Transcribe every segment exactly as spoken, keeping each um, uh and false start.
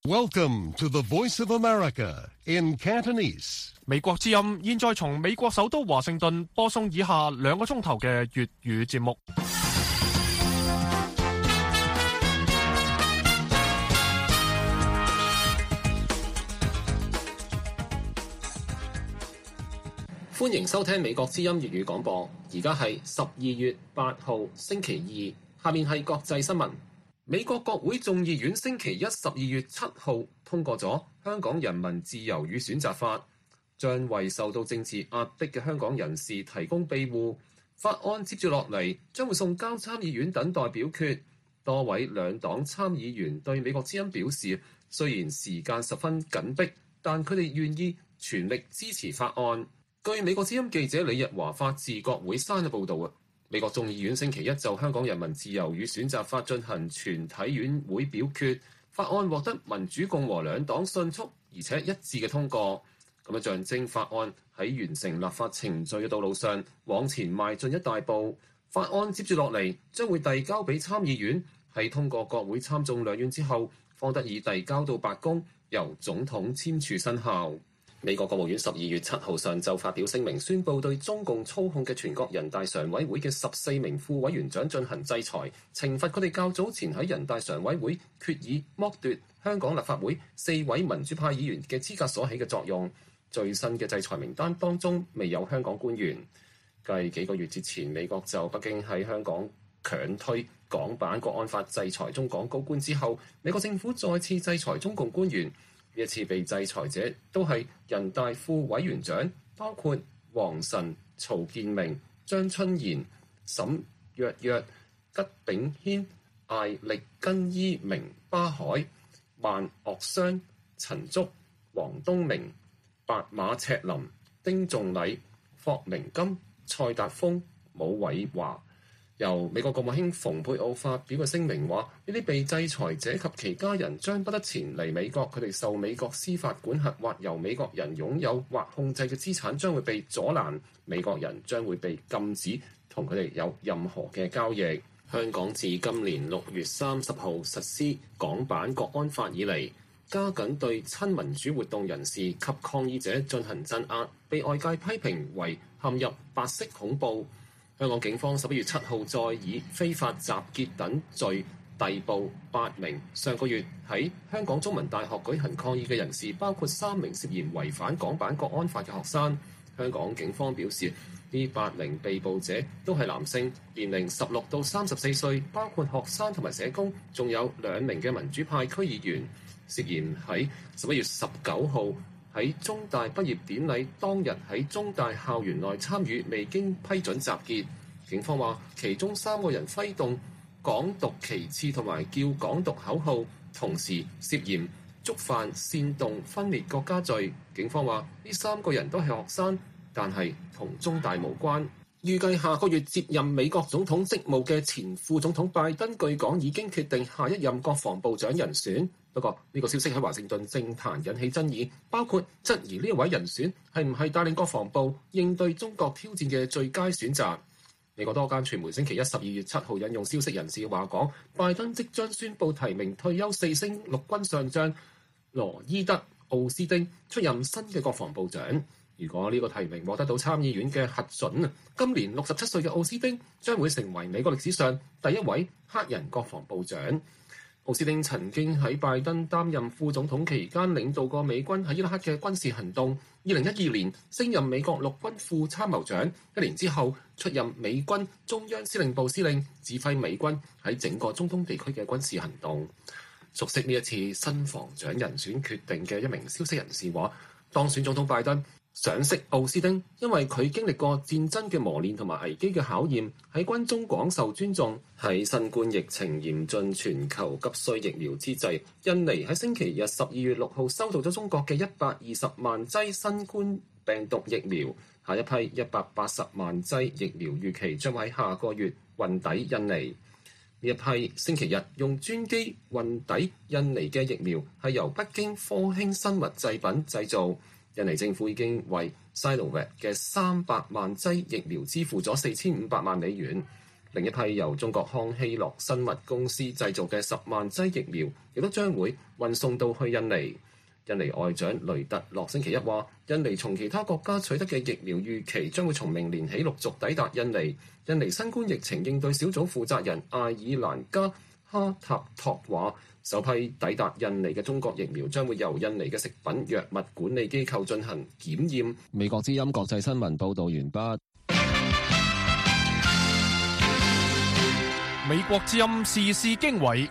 Welcome to the Voice of America in Cantonese. 美國之音現在從美國首都華盛頓播送以下兩個鐘頭嘅粵語節目。 歡迎收聽美國之音粵語廣播，而家係十二月八號星期二，下面係國際新聞。美國國會眾議院星期一十二月七號通過咗《香港人民自由與選擇法》，將為受到政治壓迫嘅香港人士提供庇護。法案接住落嚟將會送交參議院等待表決。多位兩黨參議員對美國之音表示，雖然時間十分緊迫，但佢哋願意全力支持法案。據美國之音記者李日華發自國會山嘅報導啊，美國眾議院星期一就香港人民自由與選擇法進行全體院會表決，法案獲得民主共和兩黨迅速而且一致嘅通過，咁樣象徵法案喺完成立法程序嘅道路上往前邁進一大步。法案接住落嚟將會遞交俾參議院，喺通過國會參眾兩院之後，方得以遞交到白宮，由總統簽署生效。美國國務院十二月七號上晝發表聲明，宣布對中共操控嘅全國人大常委會嘅十四名副委員長進行制裁，懲罰佢哋較早前喺人大常委會決議剝奪香港立法會四位民主派議員嘅資格所起嘅作用。最新嘅制裁名單當中未有香港官員。繼幾個月之前，美國就北京喺香港強推港版國安法制裁中港高官之後，美國政府再次制裁中共官員。呢一次被制裁者都係人大副委員長，包括王晨、曹建明、張春賢、沈躍躍、吉炳軒、艾力根伊明、巴海、萬岳湘、陳竹、黃東明、白馬赤林、丁仲禮、霍明金、蔡達峰、武偉華。由美國國務卿蓬佩奧發表嘅聲明話，呢啲被制裁者及其家人將不得前嚟美國，佢哋受美國司法管轄或由美國人擁有或控制嘅資產將會被阻攔，美國人將會被禁止同佢哋有任何嘅交易。香港自今年六月三十號實施港版國安法以嚟，加緊對親民主活動人士及抗議者進行鎮壓，被外界批評為陷入白色恐怖。香港警方十一月七號再以非法集結等罪逮捕八名上個月喺香港中文大學舉行抗議嘅人士，包括三名涉嫌違反港版國安法嘅學生。香港警方表示，呢八名被捕者都係男性，年齡十六到三十四歲，包括學生同埋社工，仲有兩名嘅民主派區議員，涉嫌喺十一月十九號喺中大畢業典禮當日喺中大校園內參與未經批准集結。警方話，其中三個人揮動港獨旗幟同埋叫港獨口號，同時涉嫌觸犯煽動分裂國家罪。警方話，呢三個人都係學生，但係同中大無關。預計下個月接任美國總統職務嘅前副總統拜登，據講已經決定下一任國防部長人選。不過呢個消息喺華盛頓政壇引起爭議，包括質疑呢一位人選係唔係帶領國防部應對中國挑戰嘅最佳選擇。美國多間傳媒星期一十二月七號引用消息人士話講，拜登即將宣布提名退休四星陸軍上將羅伊德奧斯丁出任新嘅國防部長。如果呢個提名獲得到參議院嘅核准，今年六十七歲嘅奧斯丁將會成為美國歷史上第一位黑人國防部長。奧斯丁曾經喺拜登擔任副總統期間領導過美軍喺伊拉克嘅軍事行動。二零一二年升任美國陸軍副參謀長，一年之後出任美軍中央司令部司令，指揮美軍喺整個中東地區嘅軍事行動。熟悉呢一次新防長人選決定嘅一名消息人士話，當選總統拜登賞識奧斯丁，因為佢經歷過戰爭嘅磨練同埋危機嘅考驗，喺軍中廣受尊重。喺新冠疫情嚴峻、全球急需疫苗之際，印尼喺星期日十二月六號收到咗中國嘅一百二十萬劑新冠病毒疫苗，下一批一百八十萬劑疫苗預期將喺下個月運抵印尼。呢一批星期日用專機運抵印尼嘅疫苗係由北京科興生物製品製造。印尼政府已經為 Sinovac 嘅三百萬劑疫苗支付咗四千五百萬美元。 另一批由中國康希諾生物公司製造嘅十萬劑疫苗，亦都將會運送到去印尼。印尼外長雷特洛星期一話，印尼從其他國家取得嘅疫苗預期將會從明年起陸續抵達印尼。印尼新冠疫情應對小組負責人艾爾蘭加哈塔托話，首批抵達印尼嘅中國疫苗將會由印尼嘅食品藥物管理機構進行檢驗。 美國之音國際新聞報導完畢。 美國之音時事經緯，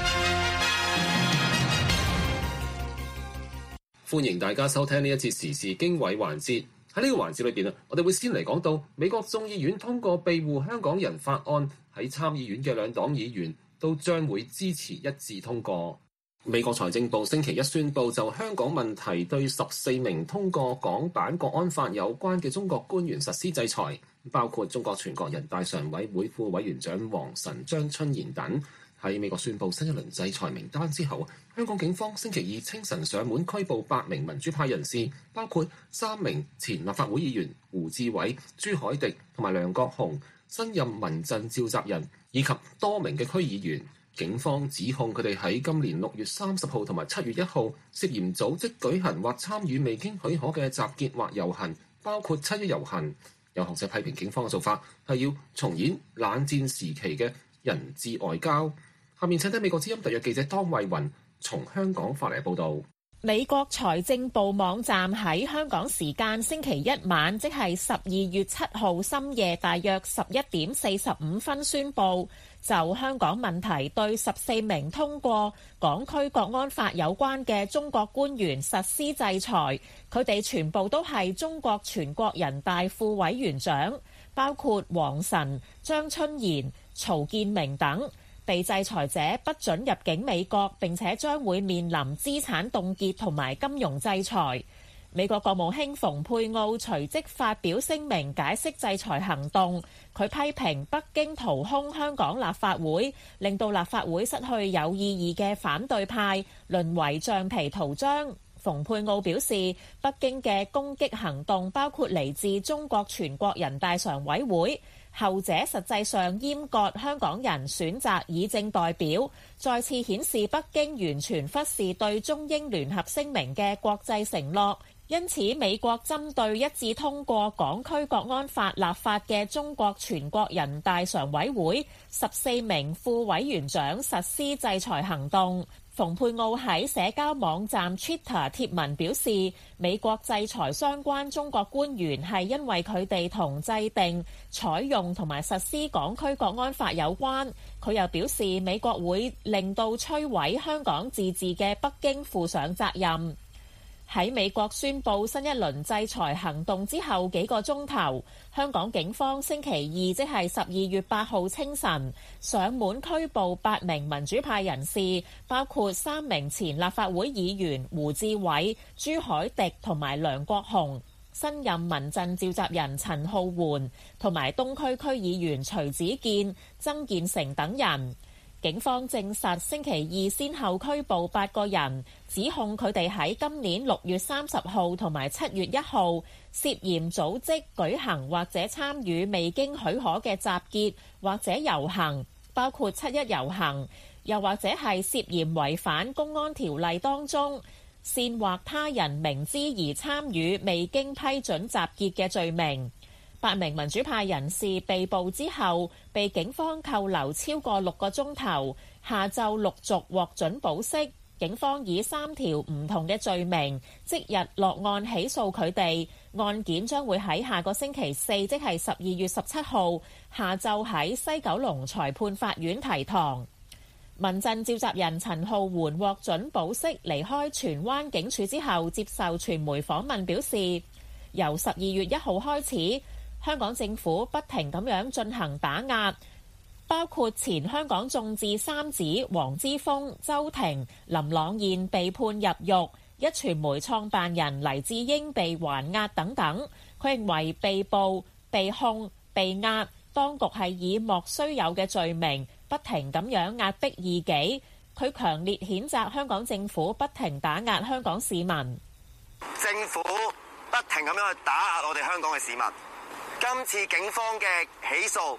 歡迎大家收聽呢一節時事經緯環節。喺呢個環節裏邊啊，我哋會先嚟講到美國眾議院通過庇護香港人法案，喺參議院嘅兩黨議員都將會支持一致通過。美國財政部星期一宣布，就香港問題對十四名通過港版國安法有關嘅中國官員實施制裁，包括中國全國人大常委會副委員長王晨、張春賢等。喺美國宣布新一輪制裁名單之後，香港警方星期二清晨上門拘捕八名民主派人士，包括三名前立法會議員胡志偉、朱凱廸同埋梁國雄，新任民陣召集人，以及多名嘅區議員。警方指控佢哋喺今年六月三十號同埋七月一號涉嫌組織舉行或參與未經許可嘅集結或遊行，包括七一遊行。有學者批評警方嘅做法係要重演冷戰時期嘅人質外交。下面請睇美國之音特約記者當慧雲從香港發嚟報導。 美國財政部網站喺香港時間星期一晚，即係十二月七號深夜大約十一點四十五分宣布，就香港問題對十四名通過港區國安法有關嘅中國官員實施制裁。佢哋全部都係中國全國人大副委員長，包括王晨、張春賢、曹建明等。被制裁者不准入境美國，並且將會面臨資產凍結同埋金融制裁。美國國務卿蓬佩奧隨即發表聲明解釋制裁行動。佢批評北京掏空香港立法會，令到立法會失去有意義嘅反對派，淪為橡皮圖章。蓬佩奧表示，北京嘅攻擊行動包括嚟自中國全國人大常委會，後者實際上閹割香港人選擇議政代表，再次顯示北京完全忽視對中英聯合聲明嘅國際承諾。因此，美國針對一致通過港區國安法立法嘅中國全國人大常委會十四名副委員長實施制裁行動。蓬佩奧喺社交網站 Twitter 貼文表示，美國制裁相關中國官員係因為佢哋同制定、採用同埋實施港區國安法有關。佢又表示，美國會令到摧毀香港自治嘅北京負上責任。喺美國宣布新一輪制裁行動之後幾個鐘頭，香港警方星期二即係十二月八號清晨上門拘捕八名民主派人士，包括三名前立法會議員胡志偉、朱凱廸同埋梁國雄，新任民陣召集人陳皓桓同埋東區區議員徐子健、曾建成等人。警方證實星期二先後拘捕八個人，指控佢哋喺今年六月三十號同埋七月一號涉嫌組織舉行或者參與未經許可嘅集結或者遊行，包括七一遊行，又或者係涉嫌違反公安條例當中煽惑他人明知而參與未經批准集結嘅罪名。八名民主派人士被捕之後，被警方扣留超過六個鐘頭，下晝陸續獲准保釋。警方以三條唔同嘅罪名，即日落案起訴佢哋。案件將會喺下個星期四，即係十二月十七號下晝喺西九龍裁判法院提堂。民陣召集人陳皓桓獲准保釋，離開荃灣警署之後，接受傳媒訪問表示，由十二月一號開始，香港政府不停咁樣進行打壓，包括前香港眾志三子黃之鋒、周庭、林朗彥被判入獄，一傳媒創辦人黎智英被還押等等。佢認為被捕、被控、被壓，當局係以莫須有嘅罪名不停咁樣壓迫異己。佢強烈譴責香港政府不停打壓香港市民。 政府不停咁樣去打壓我哋香港嘅市民。今次警方嘅起訴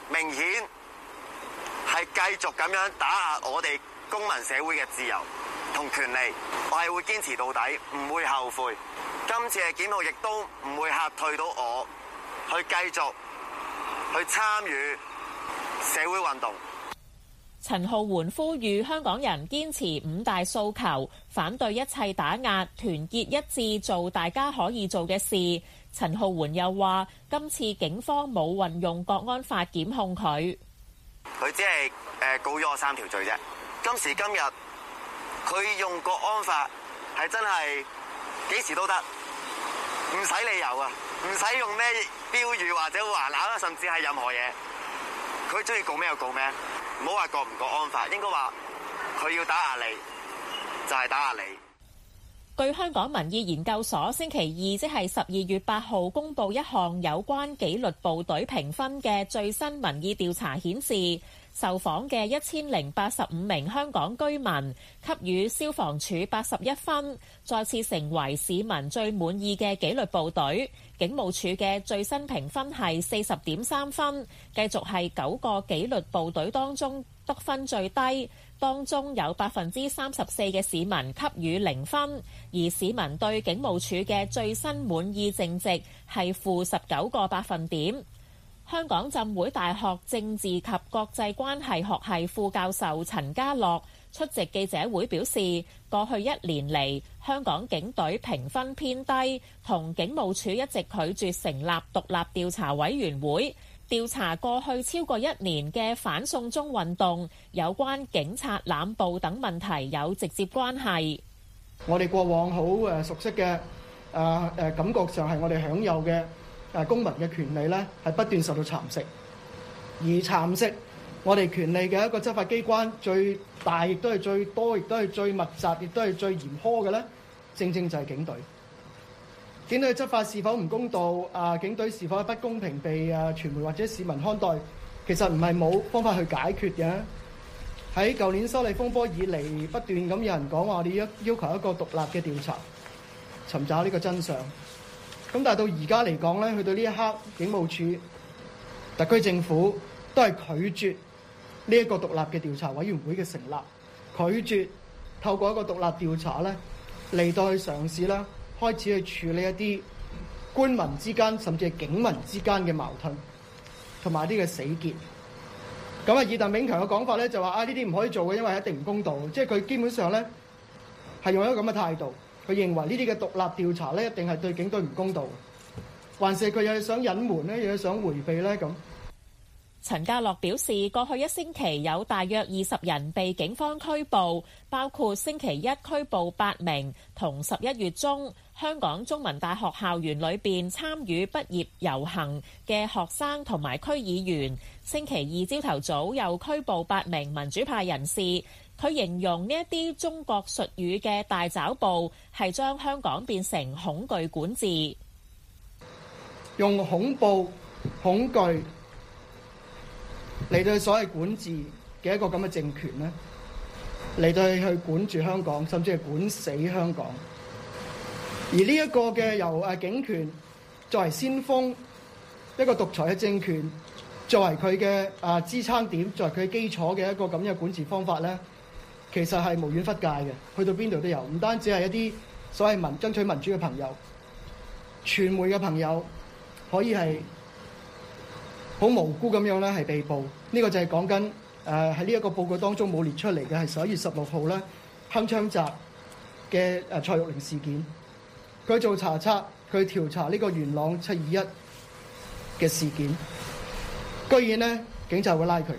明顯係繼續咁樣打壓我哋公民社會嘅自由同權利。我係會堅持到底，唔會後悔。今次嘅檢控亦都唔會嚇退到我去繼續去參與社會運動。 陳皓桓呼籲香港人堅持五大訴求，反對一切打壓，團結一致做大家可以做嘅事。陳皓桓又話：今次警方冇運用國安法檢控佢， 佢只係誒告咗我三條罪啫。今時今日佢用國安法係真係幾時都得，唔使理由啊，唔使用咩標語或者橫額啊，甚至係任何嘢，佢中意告咩就告咩。唔好話國唔國安法，應該話佢要打壓你，就係打壓你。 據香港民意研究所星期二即係十二月八號公佈一項有關紀律部隊評分嘅最新民意調查顯示，受訪嘅一千零八十五名香港居民給予消防處八十一分，再次成為市民最滿意嘅紀律部隊。警務處嘅最新評分係四十點三分，繼續係九個紀律部隊當中得分最低，當中有百分之三十四嘅市民給予零分，而市民對警務處嘅最新滿意淨值係負十九個百分點。香港浸會大學政治及國際關係學系副教授陳家樂出席記者會表示，過去一年嚟，香港警隊評分偏低，同警務處一直拒絕成立獨立調查委員會調查過去超過一年嘅反送中運動有關警察濫捕等問題有直接關係。 我哋過往好誒熟悉嘅誒誒感覺上係我哋享有嘅誒公民嘅權利咧，係不斷受到蠶食，而蠶食我哋權利嘅一個執法機關最大，亦都係最多，亦都係最密集，亦都係最嚴苛嘅咧，正正就係警隊。警隊執法是否唔公道？啊，警隊是否不公平被啊傳媒或者市民看待？其實唔係冇方法去解決嘅。喺舊年修例風波以嚟，不斷咁有人講話，你要要求一個獨立嘅調查，尋找呢個真相。咁但係到而家嚟講咧，去到呢一刻，警務處、特區政府都係拒絕呢一個獨立嘅調查委員會嘅成立，拒絕透過一個獨立調查咧嚟到去嘗試啦。開始去處理一啲官民之間，甚至係警民之間嘅矛盾，同埋啲嘅死結。咁啊，以鄧炳強嘅講法咧，就話啊，呢啲唔可以做嘅，因為一定唔公道。即係佢基本上咧係用一個咁嘅態度，佢認為呢啲嘅獨立調查咧，一定係對警隊唔公道，還是佢又係想隱瞞咧，又係想迴避咧咁。 陳家樂表示，過去一星期有大約二十人被警方拘捕，包括星期一拘捕八名，同十一月中香港中文大學校園裏邊參與畢業遊行嘅學生同埋區議員。星期二朝頭早又拘捕八名民主派人士。佢形容呢一啲中國術語嘅大抓捕係將香港變成恐懼管治， 用恐怖、恐懼嚟到所謂管治嘅一個咁嘅政權咧，嚟到去管住香港，甚至係管死香港。而呢一個嘅由誒警權作為先鋒，一個獨裁嘅政權作為佢嘅啊支撐點，作為佢基礎嘅一個咁樣嘅管治方法咧，其實係無遠弗屆嘅，去到邊度都有。唔單止係一啲所謂民爭取民主嘅朋友，傳媒嘅朋友可以係好無辜咁樣咧，係被捕。呢、這個就係講緊誒喺呢一個報告當中冇列出嚟嘅，係十一月十六號咧，鏗鏘集嘅誒蔡玉玲事件。佢做查冊，佢調查呢個元朗七二一嘅事件，居然咧警察會拉佢。咁、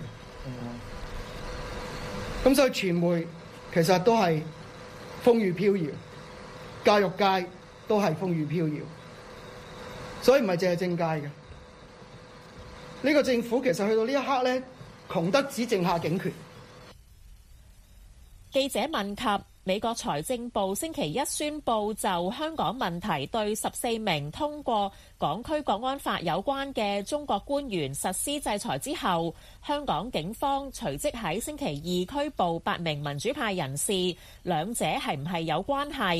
嗯、所以傳媒其實都係風雨飄搖，教育界都係風雨飄搖，所以唔係淨係政界嘅。呢個政府其實去到呢一刻咧，窮得只剩下警權。 記者問及美國財政部星期一宣布就香港問題對十四名通過港區國安法有關嘅中國官員實施制裁之後，香港警方隨即喺星期二拘捕八名民主派人士，兩者係唔係有關係？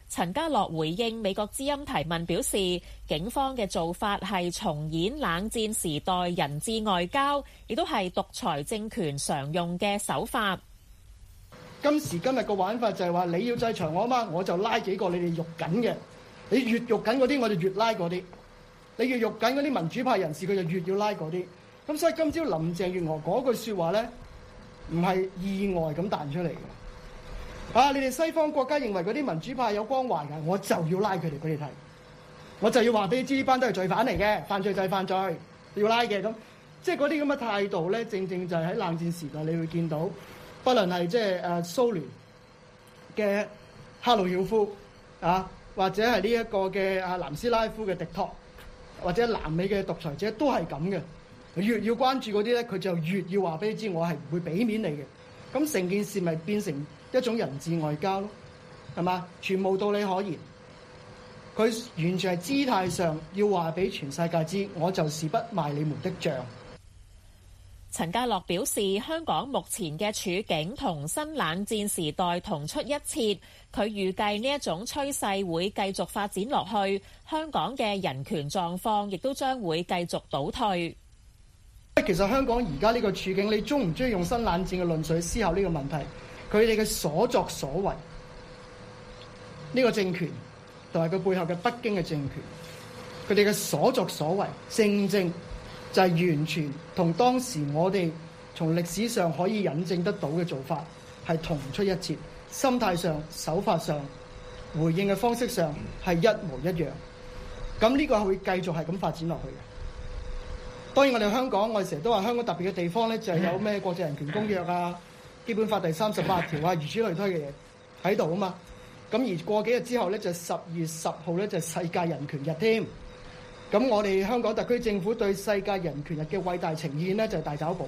陳家洛回應美國之音提問表示，警方嘅做法係重演冷戰時代人質外交，亦都係獨裁政權常用嘅手法。 今時今日個玩法就係話，你要制裁我啊嘛，我就拉幾個你哋肉緊嘅，你越肉緊嗰啲我就越拉嗰啲，你越肉緊嗰啲民主派人士佢就越要拉嗰啲。咁所以今朝林鄭月娥嗰句説話咧，唔係意外咁彈出嚟嘅。啊！你哋西方國家認為嗰啲民主派有光環㗎，我就要拉佢哋俾你睇，我就要話俾你知，呢班都係罪犯嚟嘅，犯罪就係犯罪，要拉嘅。咁即係嗰啲咁嘅態度咧，正正就係喺冷戰時代你會見到，不論係即係誒蘇聯嘅赫魯曉夫啊，或者係呢一個嘅啊南斯拉夫嘅狄托，或者南美嘅獨裁者都係咁嘅。越要關注嗰啲咧，佢就越要話俾你知，我係唔會俾面你嘅。咁成件事咪變成一種人質外交咯，係嘛？全無道理可言。佢完全係姿態上要話俾全世界知，我就是不賣你們的賬。 陳家洛表示，香港目前嘅處境同新冷戰時代同出一轍，佢預計呢一種趨勢會繼續發展落去，香港嘅人權狀況亦都將會繼續倒退。 其實香港而家呢個處境，你中唔中意用新冷戰嘅論述去思考呢個問題？佢哋嘅所作所為，呢個政權同埋佢背後嘅北京嘅政權，佢哋嘅所作所為，正正就係完全同當時我哋從歷史上可以引證得到嘅做法係同出一轍，心態上、手法上、回應嘅方式上係一模一樣。咁呢個係會繼續係咁發展落去嘅。當然我哋香港，我哋成日都話香港特別嘅地方咧，就係有咩國際人權公約啊、基本法第三十八條啊，如此類推嘅嘢喺度啊嘛。咁而過幾日之後咧，就十月十號咧就世界人權日添。咁我哋香港特區政府對世界人權日嘅偉大呈現咧，就係大抓捕。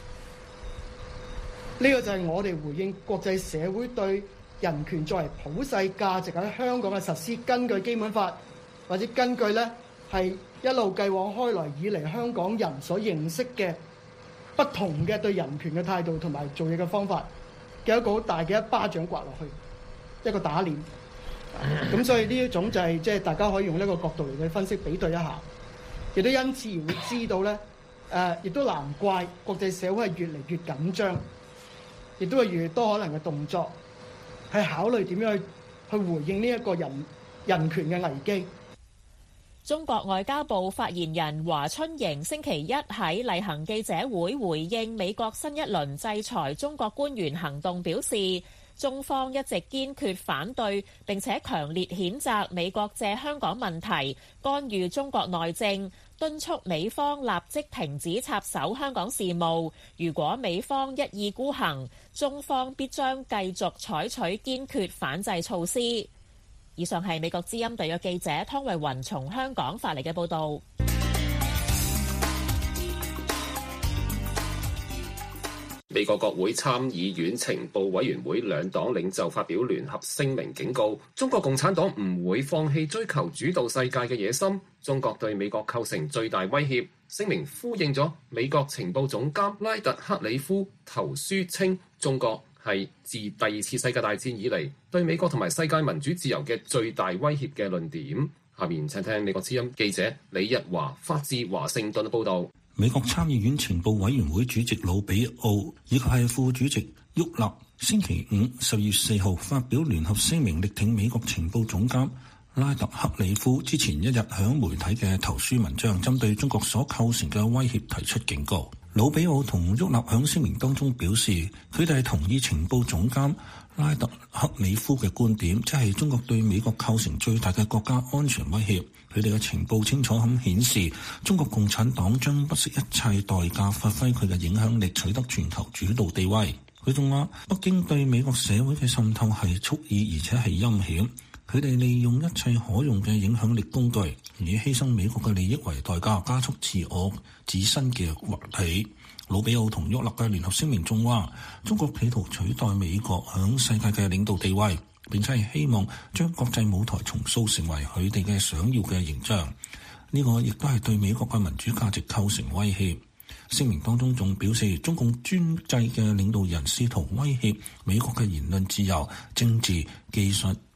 呢個就係我哋回應國際社會對人權作為普世價值喺香港嘅實施，根據基本法或者根據咧係一路繼往開來以嚟香港人所認識嘅不同嘅對人權嘅態度同埋做嘢嘅方法嘅一個好大嘅一巴掌刮落去，一個打臉。咁所以呢一種就係即係大家可以用呢個角度嚟去分析比對一下，亦都因此而會知道咧，誒、呃，亦都難怪國際社會係越嚟越緊張，亦都係越嚟越多可能嘅動作，係考慮點樣去去回應呢一個人人權嘅危機。 中國外交部發言人華春瑩星期一喺例行記者會回應美國新一輪制裁中國官員行動表示，中方一直堅決反對並且強烈譴責美國借香港問題干預中國內政，敦促美方立即停止插手香港事務。如果美方一意孤行，中方必將繼續採取堅決反制措施。以上係美國之音特約記者湯慧雲從香港發嚟嘅報導。 美國國會參議院情報委員會兩黨領袖發表聯合聲明，警告中國共產黨唔會放棄追求主導世界嘅野心，中國對美國構成最大威脅。聲明呼應咗美國情報總監拉特克里夫投書稱，中國係自第二次世界大戰以嚟對美國同埋世界民主自由嘅最大威脅嘅論點。下面請聽美國之音記者李日華發自華盛頓嘅報導。 美國參議院情報委員會主席魯比奧以及係副主席沃勒星期五十月四號發表聯合聲明，力挺美國情報總監拉特克里夫之前一日響媒體嘅投書文章，針對中國所構成嘅威脅提出警告。魯比奧同沃勒響聲明當中表示，佢哋係同意情報總監拉特克里夫嘅觀點，即係中國對美國構成最大嘅國家安全威脅。佢哋嘅情報清楚咁顯示，中國共產黨將不惜一切代價發揮佢嘅影響力，取得全球主導地位。佢仲話，北京對美國社會嘅滲透係蓄意而且係陰險。佢哋利用一切可用嘅影響力工具，以犧牲美國嘅利益為代價，加速自我自身嘅崛起。魯比奧同沃勒嘅聯合聲明仲話，中國企圖取代美國響世界嘅領導地位，並且係希望將國際舞台重塑成為佢哋嘅想要嘅形象。呢個亦都係對美國嘅民主價值構成威脅。聲明當中仲表示，中共專制嘅領導人試圖威脅美國嘅言論自由、政治、技術、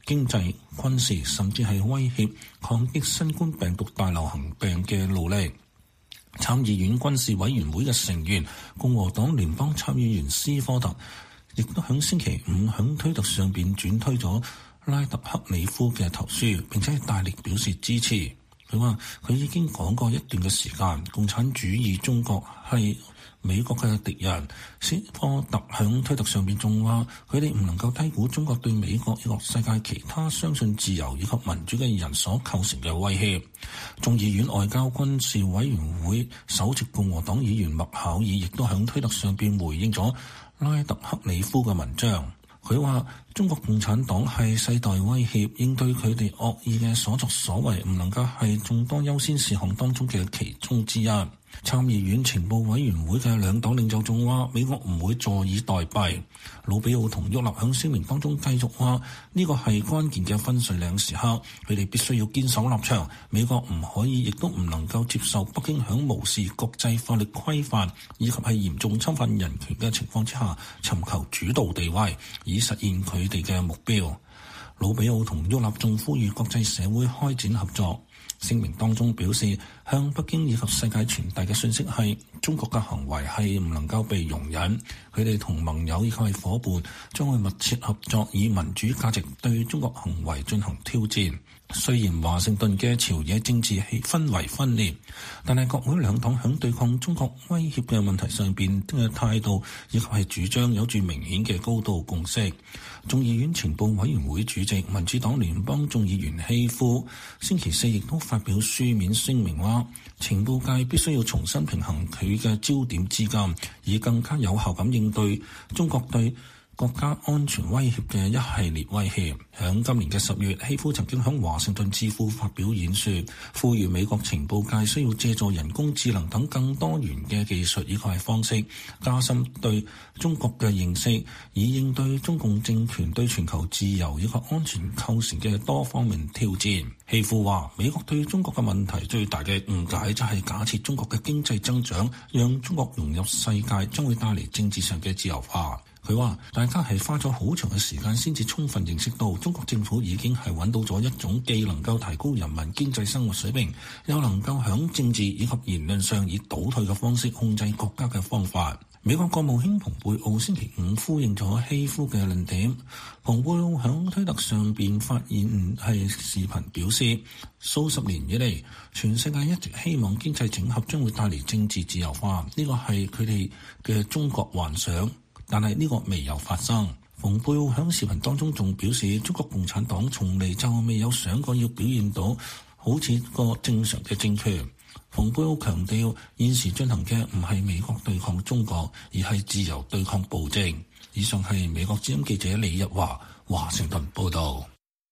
經濟、軍事，甚至係威脅抗擊新冠病毒大流行病嘅努力。參議院軍事委員會嘅成員共和黨聯邦參議員斯科特亦都喺星期五喺推特上邊轉推咗拉特克里夫嘅投書，並且大力表示支持。佢話佢已經講過一段嘅時間，共產主義中國係美國嘅敵人。斯科特喺推特上邊仲話佢哋唔能夠低估中國對美國以及世界其他相信自由以及民主嘅人所構成嘅威脅。眾議院外交軍事委員會首席共和黨議員麥考爾亦都喺推特上邊回應咗拉特克里夫嘅文章。佢話中國共產黨係世代威脅，應對佢哋惡意嘅所作所為唔能夠係眾多優先事項當中嘅其中之一。參議院情報委員會嘅兩黨領袖仲話美國唔會坐以待斃。魯比奧同沃勒響聲明當中繼續話呢個係關鍵嘅分水嶺時刻，佢哋必須要堅守立場。美國唔可以亦都唔能夠接受北京響無視國際法律規範以及係嚴重侵犯人權嘅情況之下尋求主導地位，以實現佢哋嘅目標。魯比奧同沃勒仲呼籲國際社會開展合作。聲明當中表示，向北京以及世界傳遞嘅訊息係中國嘅行為係唔能夠被容忍，佢哋同盟友以及係夥伴將會密切合作，以民主價值對中國行為進行挑戰。雖然華盛頓嘅朝野政治氣氛圍分裂，但係國會兩黨響對抗中國威脅嘅問題上邊嘅態度以及係主張有住明顯嘅高度共識。眾議院情報委員會主席民主黨聯邦眾議員希夫星期四亦都發表書面聲明話，情報界必須要重新平衡佢嘅焦點之間，以更加有效咁應對中國對國家安全威脅嘅一系列威脅。響今年嘅十月，希夫曾經響華盛頓智庫發表演說，呼籲美國情報界需要借助人工智能等更多元嘅技術以及係方式，加深對中國嘅認識，以應對中共政權對全球自由以及安全構成嘅多方面挑戰。希夫話，美國對中國嘅問題最大嘅誤解就係假設中國嘅經濟增長讓中國融入世界將會帶嚟政治上嘅自由化。佢話大家係花咗好長嘅時間先至充分認識到中國政府已經係揾到咗一種既能夠提高人民經濟生活水平，又能夠響政治以及言論上以倒退嘅方式控制國家嘅方法。美國國務卿蓬佩奧星期五呼應咗希夫嘅論點。蓬佩奧響推特上邊發現係視頻表示，數十年以嚟，全世界一直希望經濟整合將會帶嚟政治自由化，呢個係佢哋嘅中國幻想。但係呢個未有發生。蓬佩奧喺視頻當中仲表示，中國共產黨從嚟就未有想過要表現到好似個正常嘅政權。蓬佩奧強調，現時進行嘅唔係美國對抗中國，而係自由對抗暴政。以上係美國之音記者李日華華盛頓報道。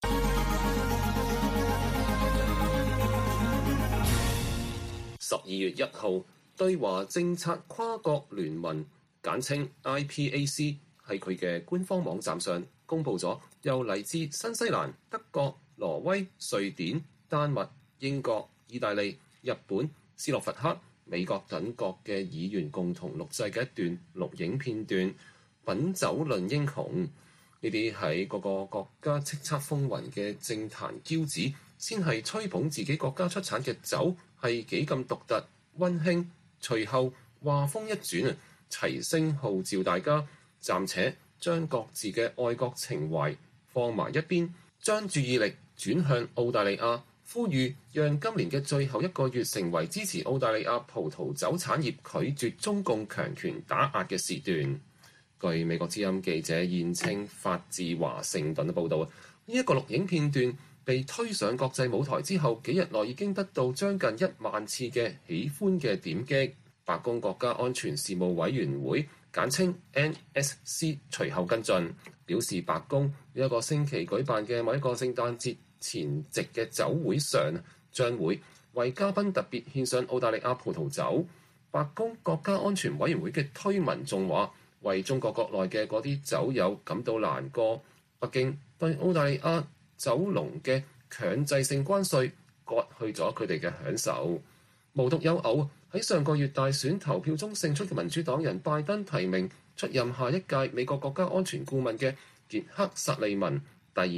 十二月一號，對華政策跨國聯盟簡稱 I P A C 喺佢嘅官方網站上公佈咗由嚟自新西蘭、德國、挪威、瑞典、丹麥、英國、意大利、日本、斯洛伐克、美國等國嘅議員共同錄製嘅一段錄影片段，品酒論英雄。呢啲喺各個國家叱咤風雲嘅政壇驕子，先係吹捧自己國家出產嘅酒係幾咁獨特、溫馨。隨後話風一轉啊，齊聲號召大家暫且將各自嘅愛國情懷放埋一邊，將注意力轉向澳大利亞，呼籲讓今年嘅最後一個月成為支持澳大利亞葡萄酒產業拒絕中共強權打壓嘅時段。據美國之音記者燕青發自華盛頓嘅報導，呢一個錄影片段被推上國際舞台之後，幾日內已經得到將近一萬次嘅喜歡嘅點擊。白宮國家安全事務委員會簡稱 N S C 隨後跟進，表示白宮呢一個星期舉辦嘅某一個聖誕節前夕嘅酒會上，將會為嘉賓特別獻上澳大利亞葡萄酒。白宮國家安全委員會嘅推文仲話，為中國國內嘅嗰啲酒友感到難過，北京對澳大利亞酒農嘅強制性關稅割去咗佢哋嘅享受。無獨有偶，喺上個月大選投票中勝出嘅民主黨人拜登提名出任下一屆美國國家安全顧問嘅傑克薩利文，第二日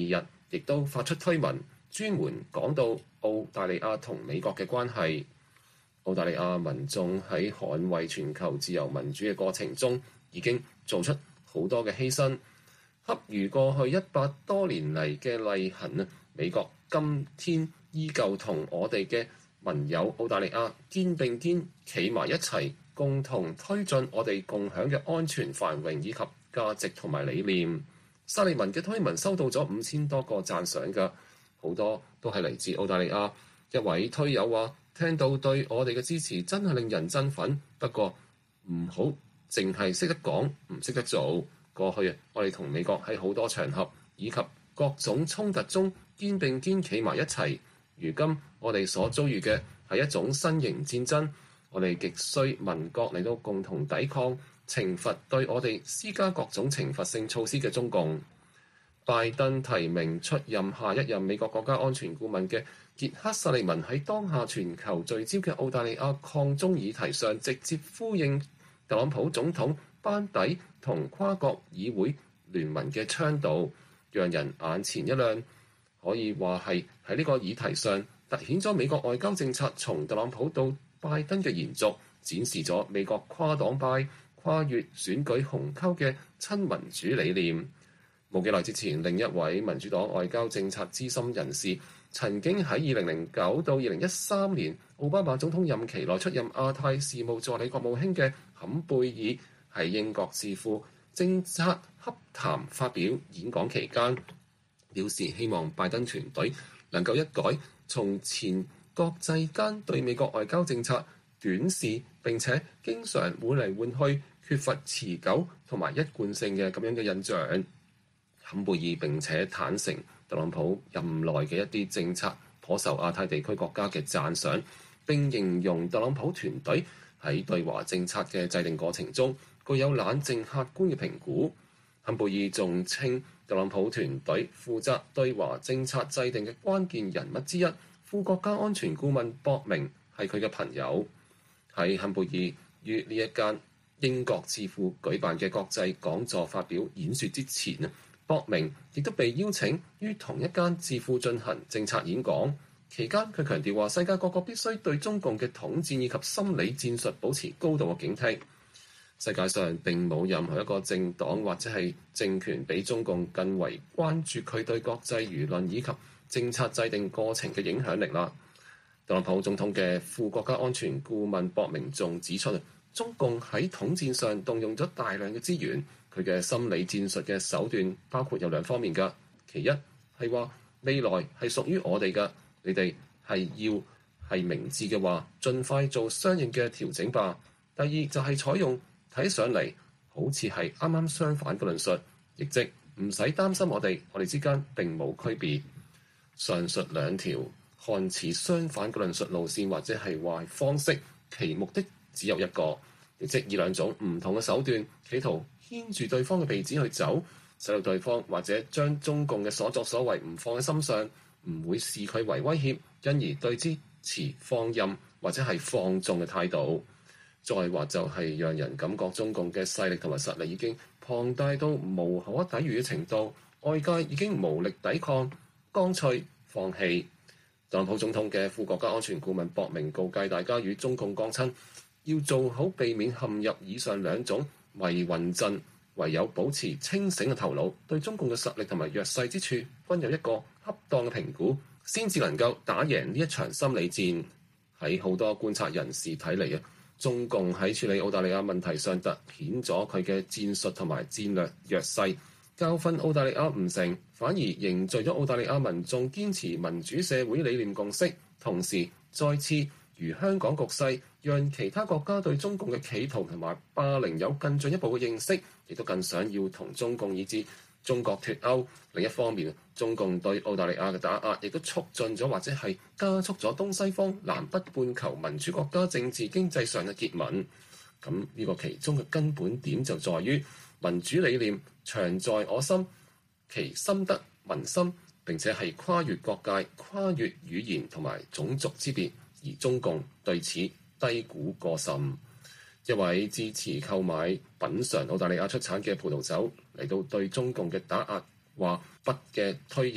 亦都發出推文，專門講到澳大利亞同美國嘅關係。澳大利亞民眾喺捍衛全球自由民主嘅過程中，已經做出好多嘅犧牲。恰如過去一百多年嚟嘅例行啊，美國今天依舊同我哋嘅盟友澳大利亞肩並肩企埋一齊，共同推進我哋共享嘅安全繁榮以及價值同埋理念。沙利文嘅推文收到咗五千多個讚賞㗎，好多都係嚟自澳大利亞。一位推友話：聽到對我哋嘅支持真係令人振奮，不過唔好淨係識得講，唔識得做。過去啊，我哋同美國喺好多場合以及各種衝突中肩並肩企埋一齊。如今我哋所遭遇嘅係一種新型戰爭，我哋極需盟國嚟到共同抵抗、懲罰對我哋施加各種懲罰性措施嘅中共。拜登提名出任下一任美國國家安全顧問嘅傑克·薩利文喺當下全球聚焦嘅澳大利亞抗中議題上，直接呼應特朗普總統班底同跨國議會聯盟嘅倡導，讓人眼前一亮。可以話係喺呢個議題上凸顯咗美國外交政策從特朗普到拜登嘅延續，展示咗美國跨黨派、跨越選舉鴻溝嘅親民主理念。冇幾耐之前，另一位民主黨外交政策資深人士曾經喺二零零九到二零一三年奧巴馬總統任期內出任亞太事務助理國務卿嘅坎貝爾，喺英國智庫政策洽談發表演講期間，表示希望拜登團隊能夠一改從前國際間對美國外交政策短視並且經常換嚟換去、缺乏持久同埋一貫性嘅咁樣嘅印象。坎貝爾並且坦承特朗普任內嘅一啲政策頗受亞太地區國家嘅讚賞，並形容特朗普團隊喺對華政策嘅制定過程中具有冷靜客觀嘅評估。坎貝爾仲稱特朗普團隊負責對華政策制定嘅關鍵人物之一，副國家安全顧問博明係佢嘅朋友。喺坎貝爾於呢一間英國智庫舉辦嘅國際講座發表演說之前，博明亦都被邀請於同一間智庫進行政策演講。期間佢強調話，世界各國必須對中共嘅統戰以及心理戰術保持高度嘅警惕。世界上並冇任何一個政黨或者係政權比中共更為關注佢對國際輿論以及政策制定過程嘅影響力啦。特朗普總統嘅副國家安全顧問博明仲指出，中共喺統戰上動用咗大量嘅資源。佢嘅心理戰術嘅手段包括有兩方面㗎，其一係話未來係屬於我哋嘅，你哋係要係明智嘅話，盡快做相應嘅調整吧。第二就係採用睇上嚟好似係啱啱相反嘅論述，亦即唔使擔心我哋，我哋之間並冇區別。上述兩條看似相反嘅論述路線或者係話方式，其目的只有一個，亦即以兩種唔同嘅手段，企圖牽住對方嘅鼻子去走，使到對方或者將中共嘅所作所為唔放喺心上，唔會視佢為威脅，因而對之持放任或者係放縱嘅態度。再或就係讓人感覺中共嘅勢力同埋實力已經龐大到無可抵禦嘅程度，外界已經無力抵抗，乾脆放棄。特朗普總統嘅副國家安全顧問博明告誡大家與中共講親，要做好避免陷入以上兩種迷魂陣，唯有保持清醒嘅頭腦，對中共嘅實力同埋弱勢之處均有一個恰當嘅評估，先至能夠打贏呢一場心理戰。喺好多觀察人士睇嚟啊，中共喺處理澳大利亞問題上突顯咗佢嘅戰術同埋戰略弱勢，教訓澳大利亞唔成，反而凝聚咗澳大利亞民眾堅持民主社會理念共識，同時再次如香港局勢，讓其他國家對中共嘅企圖同埋霸凌有更進一步嘅認識，亦都更想要同中共以至中國脫鈎。另一方面，中共對澳大利亞嘅打壓，亦都促進咗或者係加速咗東西方南北半球民主國家政治經濟上嘅結盟。咁呢個其中嘅根本點就在於民主理念長在我心，其深得民心，並且係跨越國界、跨越語言同埋種族之別。而中共對此低估過甚。一位支持購買品嚐澳大利亞出產嘅葡萄酒嚟到對中共嘅打壓話不嘅推友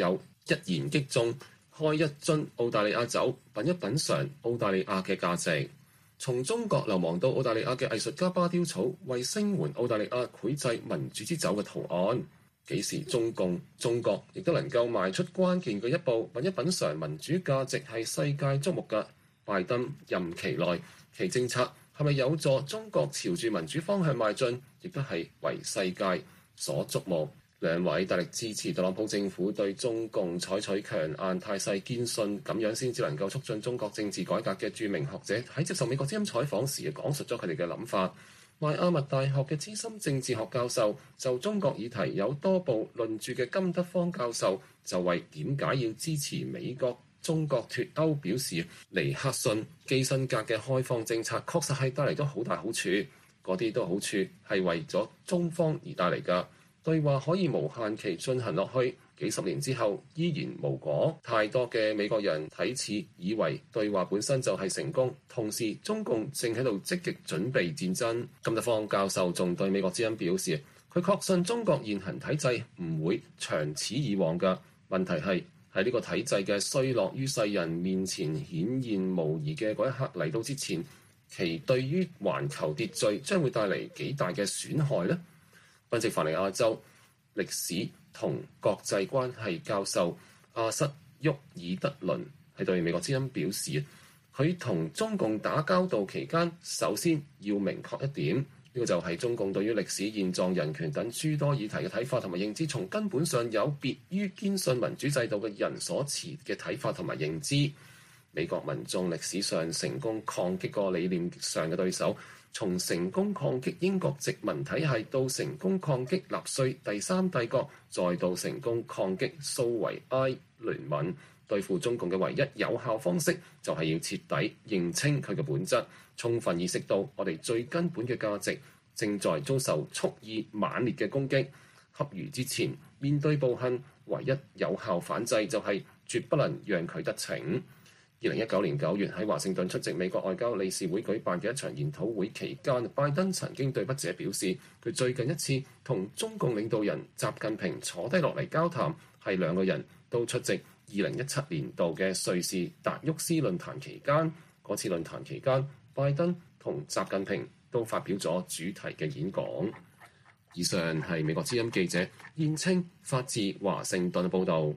一言擊中，開一樽澳大利亞酒，品一品嘗澳大利亞嘅價值。從中國流亡到澳大利亞嘅藝術家巴丟草為聲援澳大利亞繪製民主之酒嘅圖案。幾時中共、中國亦都能夠邁出關鍵嘅一步，品一品嘗民主價值係世界矚目嘅。拜登任期內其政策係咪有助中國朝住民主方向邁進，亦都係為世界所矚目。兩位大力支持特朗普政府對中共採取強硬態勢，堅信咁樣先至能夠促進中國政治改革嘅著名學者喺接受美國之音採訪時，講述咗佢哋嘅諗法。邁阿密大學嘅資深政治學教授就中國議題有多部論著嘅金德芳教授就為點解要支持美國中國脫歐表示，尼克遜基辛格嘅開放政策確實係帶嚟咗好大好處，嗰啲都好處係為咗中方而帶嚟㗎。對話可以無限期進行落去，幾十年之後依然無果。太多嘅美國人睇似以為對話本身就係成功，同時中共正喺度積極準備戰爭。金德芳教授仲對美國之音表示，佢確信中國現行體制唔會長此以往㗎。問題係喺呢個體制嘅衰落於世人面前顯現無疑嘅嗰一刻嚟到之前，其對於環球秩序將會帶嚟幾大嘅損害呢？賓夕法尼亞州歷史同國際關係教授阿瑟沃爾德倫係對美國之音表示，佢同中共打交道期間，首先要明確一點，呢、這個就係中共對於歷史現狀、人權等諸多議題嘅睇法同埋認知，從根本上有別於堅信民主制度嘅人所持嘅睇法同埋認知。美國民眾歷史上成功抗擊過理念上嘅對手，從成功抗擊英國殖民體系到成功抗擊納粹第三帝國，再到成功抗擊蘇維埃聯盟，對付中共嘅唯一有效方式就係要徹底認清佢嘅本質，充分意識到我哋最根本嘅價值正在遭受蓄意猛烈嘅攻擊。恰如之前面對暴行，唯一有效反制就係絕不能讓佢得逞。二零一九年九月喺華盛頓出席美國外交理事會舉辦嘅一場研討會期間，拜登曾經對筆者表示，佢最近一次同中共領導人習近平坐低落嚟交談，係兩個人都出席二零一七年度嘅瑞士達沃斯論壇期間。嗰次論壇期間，拜登同習近平都發表咗主題嘅演講。以上係美國之音記者燕青發自華盛頓報導。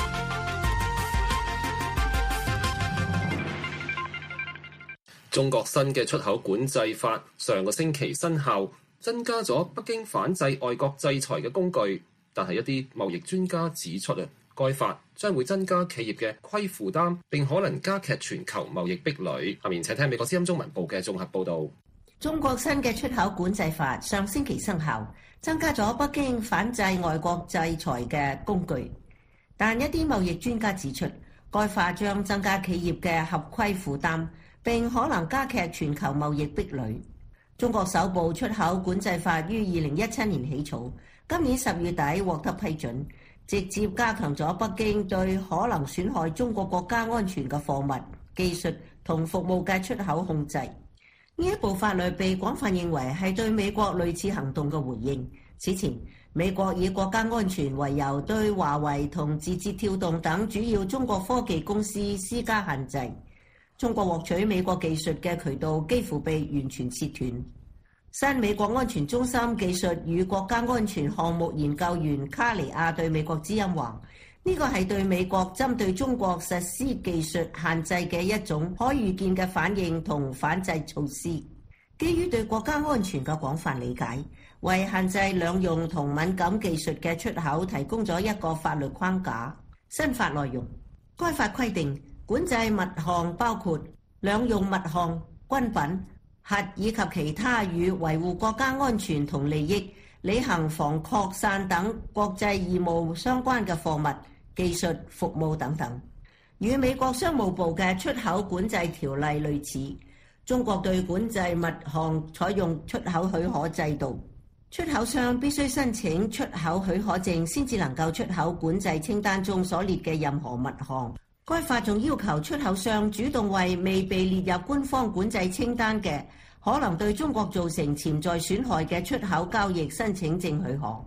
中國新嘅出口管制法上個星期生效，增加咗北京反制外國制裁嘅工具。但係一啲貿易專家指出啊，該法將會增加企業嘅虧負擔，並可能加劇全球貿易壁壘。下面請聽美國之音中文部嘅綜合報導。 中國新嘅出口管制法上星期生效，增加咗北京反制外國制裁嘅工具。但一啲貿易專家指出，該法將增加企業嘅合規負擔，並可能加劇全球貿易壁壘。中國首部出口管制法於二零一七年起草，今年十月底獲得批准，直接加強咗北京對可能損害中國國家安全嘅貨物、技術同服務嘅出口控制。呢一部法律被廣泛認為係對美國類似行動嘅回應。此前，美國以國家安全為由，對華為同字節跳動等主要中國科技公司施加限制。中國獲取美國技術嘅渠道幾乎被完全切斷。新美國安全中心技術與國家安全項目研究員卡尼亞對美國之音話：呢個係對美國針對中國實施技術限制嘅一種可預見嘅反應同反制措施。基於對國家安全嘅廣泛理解，為限制兩用同敏感技術嘅出口提供咗一個法律框架。新法內容，該法規定，管制物項包括兩用物項、軍品、核以及其他與維護國家安全同利益、履行防擴散等國際義務相關嘅貨物、技術、服務等等。與美國商務部嘅出口管制條例類似，中國對管制物項採用出口許可制度，出口商必須申請出口許可證先至能夠出口管制清單中所列嘅任何物項。該法仲要求出口商主動為未被列入官方管制清單嘅可能對中國造成潛在損害嘅出口交易申請證許可，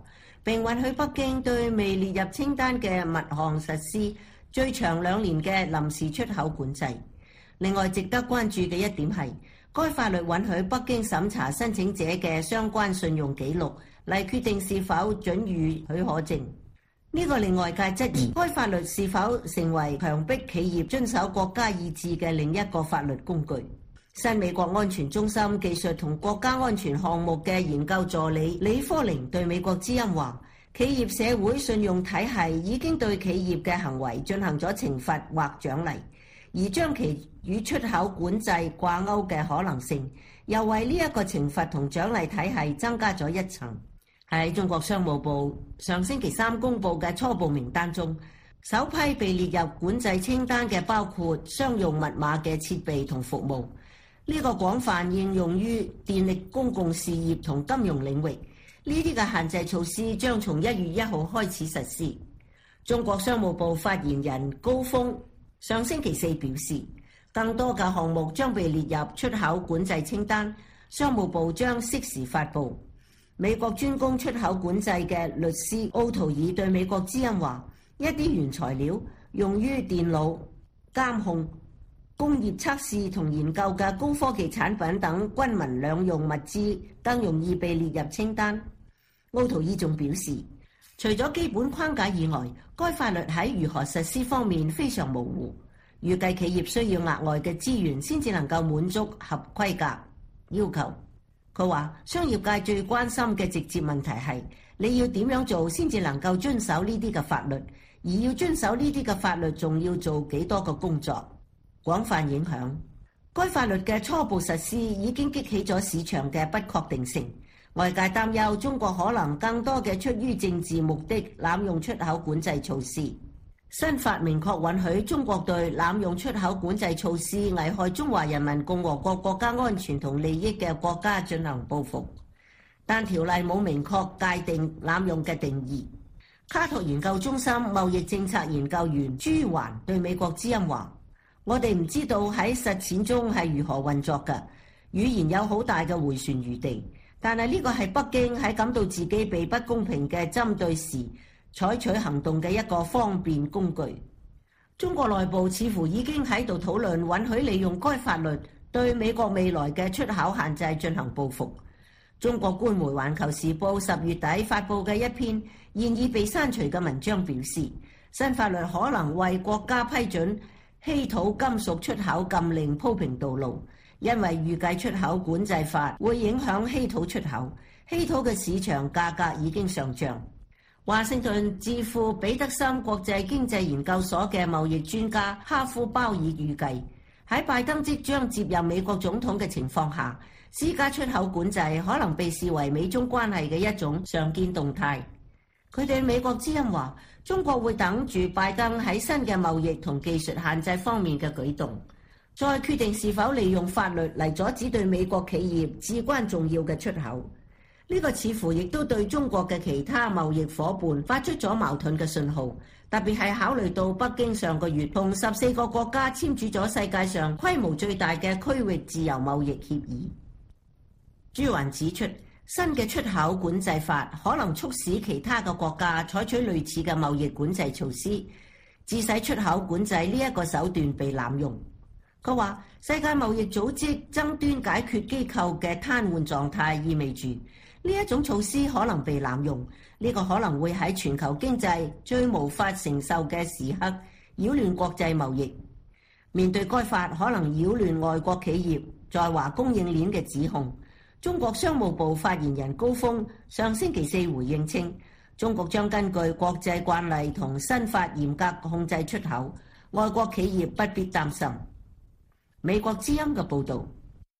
並允許北京對未列入清單嘅物項實施最長兩年嘅臨時出口管制。另外，值得關注嘅一點係，該法律允許北京審查申請者嘅相關信用記錄，嚟決定是否准予許可證。呢個令外界質疑，該法律是否成為強迫企業遵守國家意志嘅另一個法律工具。新美國安全中心技術同國家安全項目嘅研究助理李科寧對美國之音話，企業社會信用體系已經對企業嘅行為進行咗懲罰或獎勵，而將其與出口管制掛鈎嘅可能性，又為呢一個懲罰同獎勵體系增加咗一層。喺中國商務部上星期三公布嘅初步名單中，首批被列入管制清單嘅包括商用密碼嘅設備同服務，呢個廣泛應用於電力公共事業同金融領域。呢啲嘅限制措施將從一月一號開始實施。中國商務部發言人高峰上星期四表示，更多嘅項目將被列入出口管制清單，商務部將適時發布。美國專攻出口管制嘅律師奧圖爾對美國之音話，一啲原材料用於電腦監控、工業測試同研究嘅高科技產品等軍民兩用物資更容易被列入清單。奧圖爾仲表示，除咗基本框架以外，該法律喺如何實施方面非常模糊，預計企業需要額外嘅資源先至能夠滿足合規格要求。佢話，商業界最關心嘅直接問題係，你要點樣做先至能夠遵守呢啲嘅法律，而要遵守呢啲嘅法律仲要做幾多個工作。廣泛影響，該法律嘅初步實施已經激起咗市場嘅不確定性。外界擔憂中國可能更多嘅出於政治目的濫用出口管制措施。新法明確允許中國對濫用出口管制措施危害中華人民共和國國家安全同利益嘅國家進行報復，但條例冇明確界定濫用嘅定義。卡托研究中心貿易政策研究員朱環對美國之音話，我哋唔知道喺實踐中係如何運作嘅，語言有好大嘅迴旋餘地，但係呢個係北京喺感到自己被不公平嘅針對時採取行動嘅一個方便工具。中國內部似乎已經喺度討論允許利用該法律對美國未來嘅出口限制進行報復。中國官媒《環球時報》十月底發布嘅一篇現已被刪除嘅文章表示，新法律可能為國家批准稀土金屬出口禁令鋪平道路，因為預計出口管制法會影響稀土出口，稀土嘅市場價格已經上漲。華盛頓智庫彼得森國際經濟研究所嘅貿易專家哈夫鮑爾預計，喺拜登即將接任美國總統嘅情況下，施加出口管制可能被視為美中關係嘅一種常見動態。佢對美國之音話，中國會等住拜登喺新嘅貿易同技術限制方面嘅舉動，再決定是否利用法律嚟阻止對美國企業至關重要嘅出口。呢個似乎亦都對中國嘅其他貿易夥伴發出咗矛盾嘅信號，特別係考慮到北京上個月同十四個國家簽署咗世界上規模最大嘅區域自由貿易協議。朱環指出，新嘅出口管制法可能促使其他嘅國家採取類似嘅貿易管制措施，致使出口管制呢一個手段被濫用。佢話，世界貿易組織爭端解決機構嘅癱瘓狀態意味住呢一種措施可能被濫用，呢個可能會喺全球經濟最無法承受嘅時刻擾亂國際貿易。面對該法可能擾亂外國企業在華供應鏈嘅指控，中國商務部發言人高峰上星期四回應稱，中國將根據國際慣例同新法嚴格控制出口，外國企業不必擔心。美國之音嘅報導。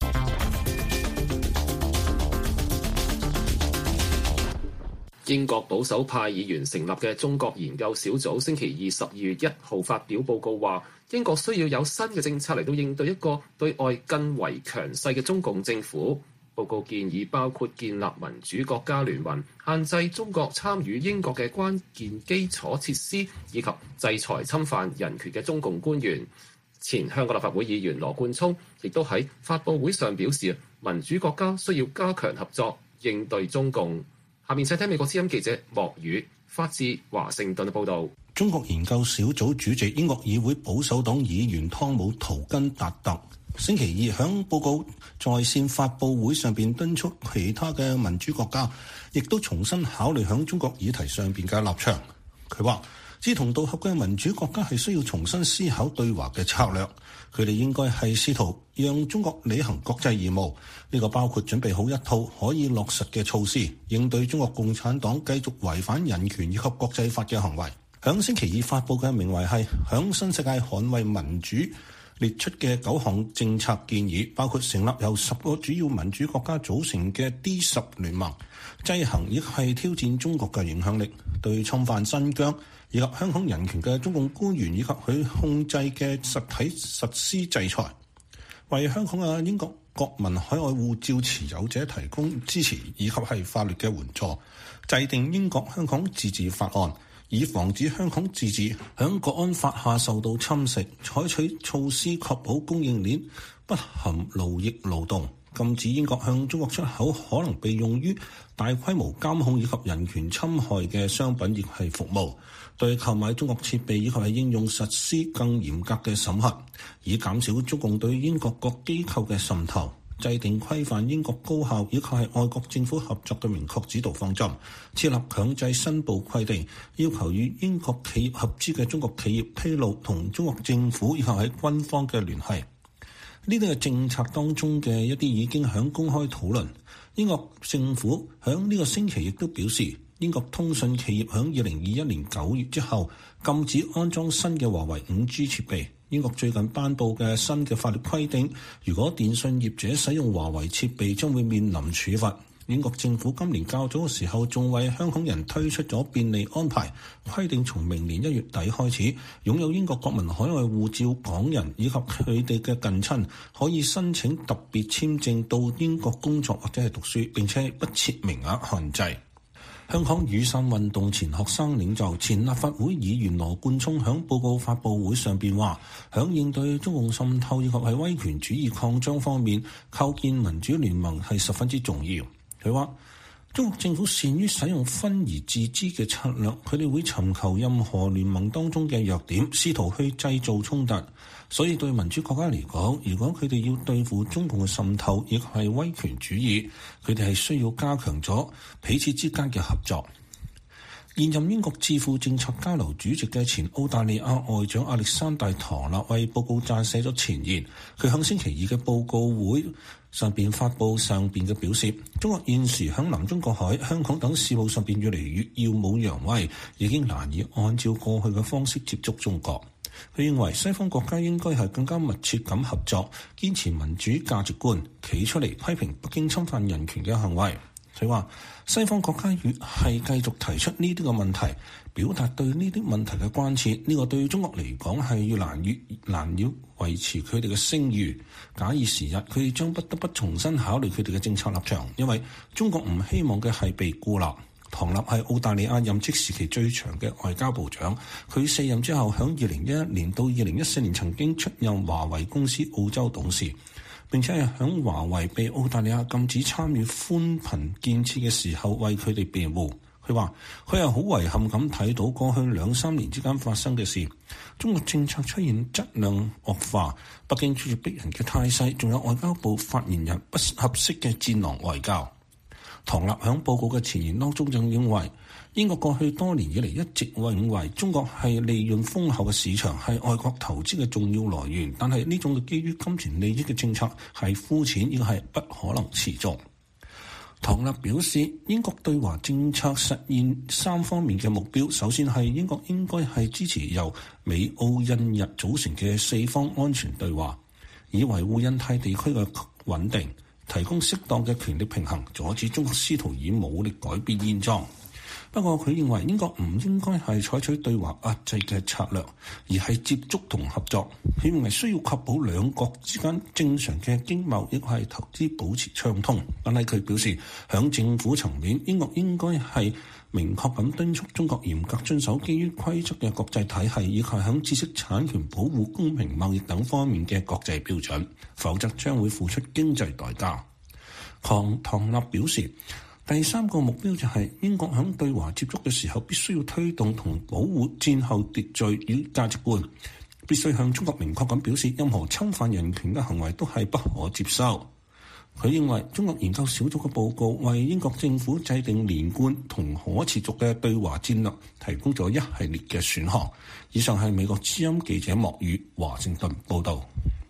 英國保守派議員成立嘅中國研究小組星期二十二月一號發表報告話，英國需要有新嘅政策嚟到應對一個對外更為強勢嘅中共政府。報告建議包括建立民主國家聯盟、限制中國參與英國嘅關鍵基礎設施，以及制裁侵犯人權嘅中共官員。前香港立法會議員羅冠聰亦都喺發佈會上表示，民主國家需要加強合作應對中共。 下面請聽美國之音記者莫宇發自華盛頓嘅報導。 中國研究小組主席英國議會保守黨議員湯姆圖根達特星期二響報告在線發佈會上邊敦促其他嘅民主國家，亦都重新考慮響中國議題上邊嘅立場。佢話志同道合嘅民主國家係需要重新思考對華嘅策略，佢哋應該係試圖讓中國履行國際義務，呢個包括準備好一套可以落實嘅措施，應對中國共產黨繼續違反人權以及國際法嘅行為。響星期二發佈嘅名為係響新世界捍衛民主列出嘅九項政策建議，包括成立由十個主要民主國家組成嘅 D 十聯盟，制衡亦係挑戰中國嘅影響力，對侵犯新疆以及香港人權嘅中共官員以及佢控制嘅實體實施制裁，為香港嘅英國國民海外護照持有者提供支持以及係法律嘅援助，制定英國香港自治法案，以防止香港自治響國安法下受到侵蝕，採取措施確保供應鏈不含勞役勞動，禁止英國向中國出口可能被用於大規模監控以及人權侵害嘅商品亦係服務，對購買中國設備以及係應用實施更嚴格嘅審核，以減少中共對英國各機構嘅滲透，制定規範英國高校以及係外國政府合作嘅明確指導方針，設立強制申報規定，要求與英國企業合資嘅中國企業披露同中國政府以及喺軍方嘅聯繫。呢啲嘅政策當中嘅一啲已經響公開討論。英國政府響呢個星期亦都表示，英國通訊企業響二零二一年九月之後禁止安裝新嘅華為五 G 設備。英國最近頒布嘅新嘅法律規定，如果電信業者使用華為設備將會面臨處罰。英國政府今年較早嘅時候仲為香港人推出咗便利安排，規定從明年一月底開始，擁有英國國民海外護照港人以及佢哋嘅近親可以申請特別簽證到英國工作或者係讀書，並且不設名額限制。香港雨傘運動前學生領袖、前立法會議員羅冠聰響報告發佈會上邊話，響應對中共滲透以及係威權主義擴張方面，構建民主聯盟係十分之重要。佢話中國政府善於使用分而治之嘅策略，佢哋會尋求任何聯盟當中嘅弱點，試圖去製造衝突。所以對民主國家嚟講，如果佢哋要對付中共嘅滲透亦係威權主義，佢哋係需要加強咗彼此之間嘅合作。現任英國智庫政策交流主席嘅前澳大利亞外長亞歷山大唐納為報告撰寫咗前言，佢向星期二嘅報告會上邊發佈上邊嘅表示，中國現時響南中國海、香港等事務上邊越嚟越耀武揚威，已經難以按照過去嘅方式接觸中國。佢認為西方國家應該係更加密切咁合作，堅持民主價值觀，企出嚟批評北京侵犯人權嘅行為。佢話西方國家越係繼續提出呢啲嘅問題，表達對呢啲問題嘅關切，呢、這個對中國嚟講係越難越難要維持佢哋嘅聲譽。假以時日，佢哋將不得不重新考慮佢哋嘅政策立場，因為中國唔希望嘅係被孤立。唐納係澳大利亞任職時期最長嘅外交部長，佢卸任之後，響二零一一年到二零一四年曾經出任華為公司澳洲董事，並且係響華為被澳大利亞禁止參與寬頻建設嘅時候為佢哋辯護。佢話佢係好遺憾咁睇到過去兩三年之間發生嘅事，中國政策出現質量惡化，北京處處逼人嘅態勢，仲有外交部發言人不合適嘅戰狼外交。唐納響報告嘅前言當中就認為，英國過去多年以嚟一直認為中國係利潤豐厚嘅市場，係外國投資嘅重要來源，但係呢種嘅基於金錢利益嘅政策係膚淺，亦係不可能持續。唐納表示，英國對華政策實現三方面嘅目標，首先係英國應該係支持由美、澳、印、日組成嘅四方安全對話，以維護印太地區嘅穩定，提供適當嘅權力平衡，阻止中國試圖以武力改變現狀。不過佢認為英國唔應該係採取對華壓制嘅策略，而係接觸同合作。佢認為需要確保兩國之間正常嘅經貿亦係投資保持暢通。但係佢表示，響政府層面，英國應該係明確咁敦促中國嚴格遵守基於規則嘅國際體系，以及響知識產權保護、公平貿易等方面嘅國際標準，否則將會付出經濟代價。唐唐納表示， 第三個目標就係英國響對華接觸嘅時候，必須要推動同保護戰後秩序與價值觀，必須向中國明確咁表示，任何侵犯人權嘅行為都係不可接受。佢認為中國研究小組嘅報告為英國政府制定連貫同可持續嘅對華戰略提供咗一系列嘅選項。以上係美國之音記者莫宇華盛頓報導。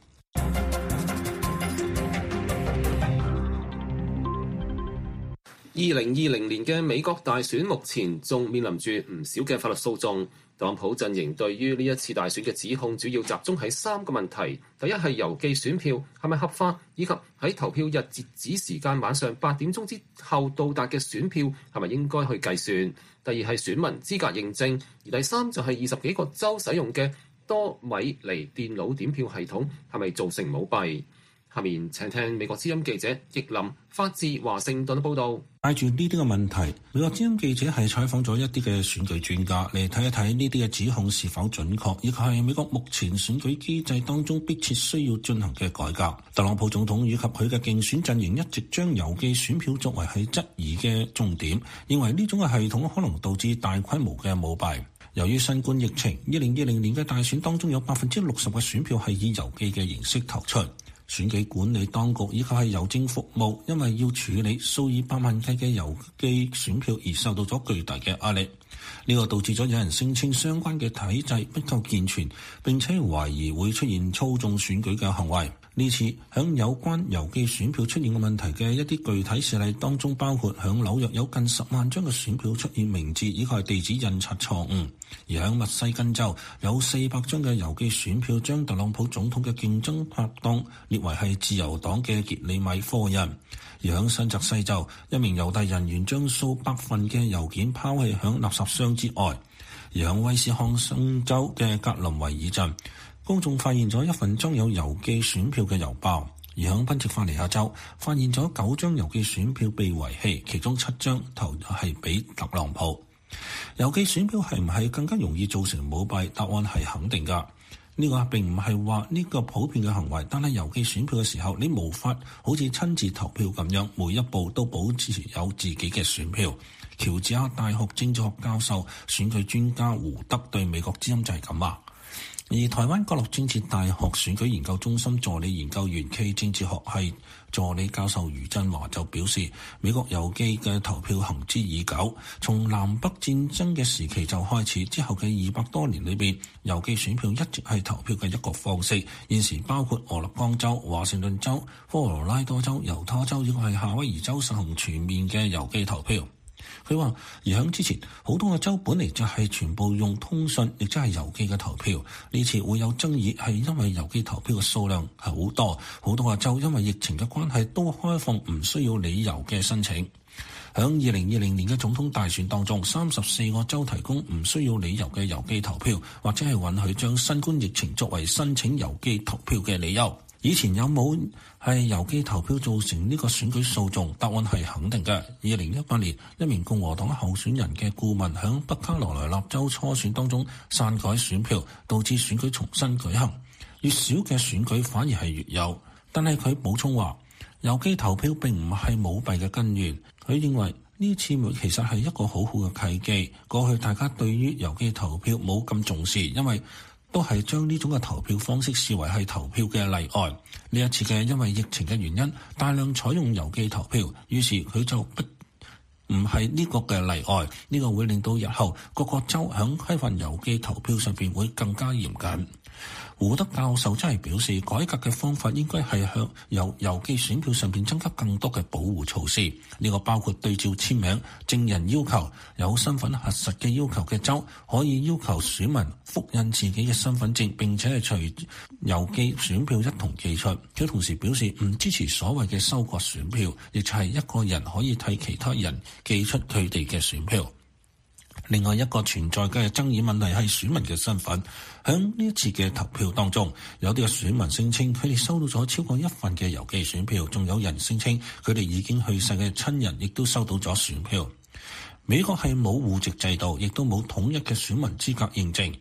二零二零年嘅美國大選目前仲面臨住唔少嘅法律訴訟。特朗普陣營對於呢一次大選嘅指控主要集中喺三個問題：第一係郵寄選票係咪合法，以及喺投票日截止時間晚上八點鐘之後到達嘅選票係咪應該去計算；第二係選民資格認證；而第三就係二十幾個州使用嘅多米尼電腦點票系統係咪造成舞弊。下面請聽美國之音記者易林發自華盛頓報導。 帶住呢啲嘅問題，美國之音記者係採訪咗一啲嘅選舉專家嚟睇一睇呢啲嘅指控是否準確，以及係美國目前選舉機制當中迫切需要進行嘅改革。特朗普總統以及佢嘅競選陣營一直將郵寄選票作為係質疑嘅重點，認為呢種嘅系統可能導致大規模嘅舞弊。由於新冠疫情，二零二零年嘅大選當中有百分之六十嘅選票係以郵寄嘅形式投出。選舉管理當局以及係郵政服務，因為要處理數以百萬計嘅郵寄選票而受到咗巨大嘅壓力。呢個導致咗有人聲稱相關嘅體制不夠健全，並且懷疑會出現操縱選舉嘅行為。呢次響有關郵寄選票出現嘅問題嘅一啲具體事例當中，包括響紐約有近十萬張嘅選票出現名字以及係地址印刷錯誤，而響密西根州有四百張嘅郵寄選票將特朗普總統嘅競爭拍檔列為係自由黨嘅傑里米科人，而響新澤西州一名郵遞人員將數百份嘅郵件拋棄響垃圾箱之外，而響威斯康辛州嘅格林維爾鎮，公眾發現咗一份裝有郵寄選票嘅郵包，而響賓夕法尼亞州發現咗九張郵寄選票被遺棄，其中七張投係俾特朗普。郵寄選票係唔係更加容易造成舞弊？答案係肯定㗎。呢個並唔係話呢個普遍嘅行為，但係郵寄選票嘅時候，你無法好似親自投票咁樣，每一步都保持有自己嘅選票。喬治亞大學政治學教授、選舉專家胡德對美國之音就係咁話。而台灣國立政治大學選舉研究中心助理研究員暨政治學系助理教授余振華就表示，美國郵寄嘅投票行之已久，從南北戰爭嘅時期就開始，之後嘅二百多年裏邊，郵寄選票一直係投票嘅一個方式。現時包括俄勒岡州、華盛頓州、科羅拉多州、猶他州，亦或係夏威夷州實行全面嘅郵寄投票。佢話，而響之前好多嘅州本嚟就係全部用通訊，亦即係郵寄嘅投票。呢次會有爭議，係因為郵寄投票嘅數量係好多，好多嘅州因為疫情嘅關係都開放唔需要理由嘅申請。響二零二零年嘅總統大選當中，三十四個州提供唔需要理由嘅郵寄投票，或者係允許將新冠疫情作為申請郵寄投票嘅理由。以前有冇係郵寄投票造成呢個選舉訴訟？答案係肯定嘅。二零一八年，一名共和黨候選人嘅顧問響北卡羅來納州初選當中篡改選票，導致選舉重新舉行。越少嘅選舉反而係越有。但係佢補充話，郵寄投票並唔係舞弊嘅根源。佢認為呢次其實係一個好好嘅契機。過去大家對於郵寄投票冇咁重視，因為都係將呢種嘅投票方式視為係投票嘅例外。呢一次嘅因為疫情嘅原因，大量採用郵寄投票，於是佢就不唔係呢個嘅例外。呢、這個會令到日後各個州響規範郵寄投票上邊會更加嚴謹。胡德教授真係表示，改革嘅方法應該係向由郵寄選票上邊增加更多嘅保護措施。呢、這個包括對照簽名、證人要求、有身份核實嘅要求嘅州，可以要求選民複印自己嘅身份證，並且係隨郵寄選票一同寄出。佢同時表示唔支持所謂嘅收割選票，亦就係一個人可以替其他人寄出佢哋嘅選票。另外一個存在嘅爭議問題係選民嘅身份。喺呢一次嘅投票當中，有啲嘅選民聲稱佢哋收到咗超過一份嘅郵寄選票，仲有人聲稱佢哋已經去世嘅親人亦都收到咗選票。美國係冇戶籍制度，亦都冇統一嘅選民資格認證。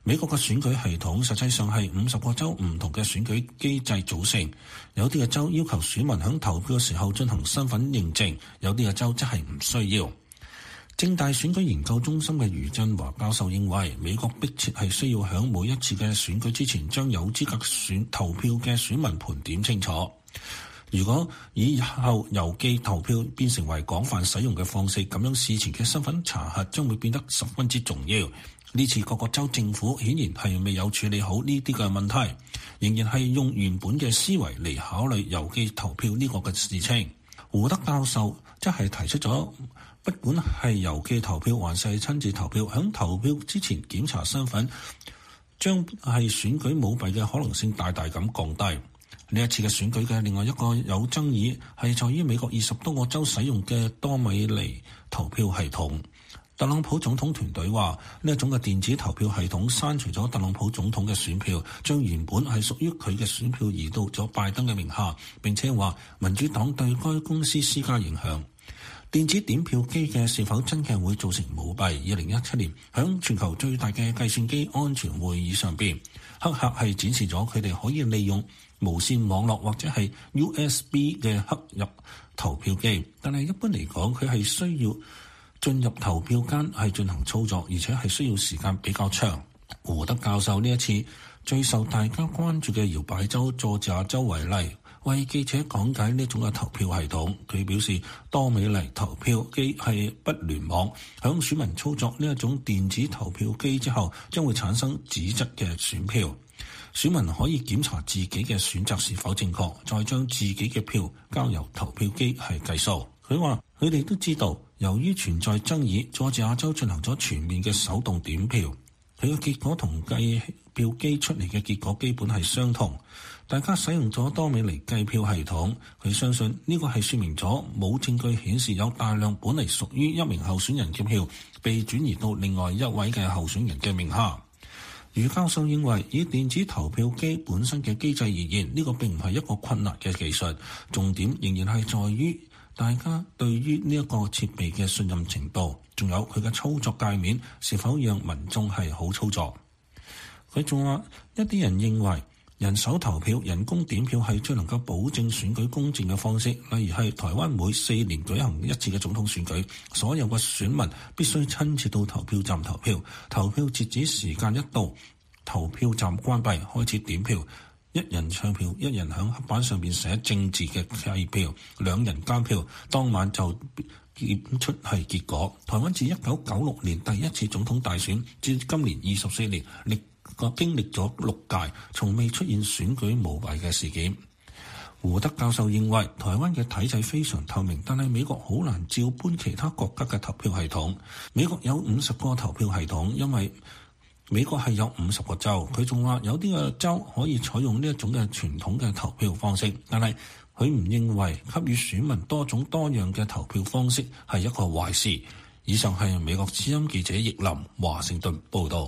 美國嘅選舉系統實際上係五十個州唔同嘅選舉機制組成，有啲嘅州要求選民喺投票嘅時候進行身份認證，有啲嘅州則係唔需要。政大選舉研究中心嘅余振華教授認為，美國迫切係需要喺每一次嘅選舉之前將有資格選投票嘅選民盤點清楚。如果以後郵寄投票變成為廣泛使用嘅方式，咁樣事前嘅身份查核將會變得十分之重要。呢次各個州政府顯然係未有處理好呢啲嘅問題，仍然係用原本嘅思維嚟考慮郵寄投票呢個嘅事情。胡德教授即係提出咗，不管係郵寄投票還是親自投票，響投票之前檢查身份，將係選舉舞弊嘅可能性大大咁降低。呢一次嘅選舉嘅另外一個有爭議係在於美國二十多個州使用嘅多米尼投票系統。特朗普總統團隊話，呢一種嘅電子投票系統刪除咗特朗普總統嘅選票，將原本係屬於佢嘅選票移到咗拜登嘅名下，並且話民主黨對該公司施加影響。電子點票機嘅是否真嘅會造成舞弊？二零一七年響全球最大嘅計算機安全會議上邊，黑客係展示咗佢哋可以利用無線網絡或者係 U S B 嘅刻入投票機，但係一般嚟講，佢係需要進入投票間係進行操作，而且係需要時間比較長。胡德教授呢一次最受大家關注嘅搖擺州佐治亞州為例，為記者講解呢種嘅投票系統。佢表示，多米尼投票機係不聯網，響選民操作呢一種電子投票機之後，將會產生紙質嘅選票。選民可以檢查自己嘅選擇是否正確，再將自己嘅票交由投票機係計數。佢話佢哋都知道，由於存在爭議，佐治亞州進行咗全面嘅手動點票，佢嘅結果同計票機出嚟嘅結果基本係相同。大家使用咗多米尼計票系統，佢相信呢個係說明咗冇證據顯示有大量本嚟屬於一名候選人嘅票被轉移到另外一位嘅候選人嘅名下。余教授認為，以電子投票機本身嘅機制而言，呢個並唔係一個困難嘅技術，重點仍然係在於大家對於呢一個設備嘅信任程度，仲有佢嘅操作界面是否讓民眾係好操作。佢仲話，一啲人認為人手投票、人工點票係最能夠保證選舉公正嘅方式，例如係台灣每四年舉行一次嘅總統選舉，所有嘅選民必須親自到投票站投票，投票截止時間一到，投票站關閉，開始點票，一人唱票，一人喺黑板上面寫政治嘅計票，兩人監票，當晚就檢出係結果。台灣自一九九六年第一次總統大選至今年二十四年，歷個經歷咗六屆，從未出現選舉舞弊嘅事件。胡德教授認為，台灣嘅體制非常透明，但係美國好難照搬其他國家嘅投票系統。美國有五十個投票系統，因為美國係有五十個州。佢仲話有啲嘅州可以採用呢一種嘅傳統嘅投票方式，但係佢唔認為給予選民多種多樣嘅投票方式係一個壞事。以上係美國之音記者葉林華盛頓報導。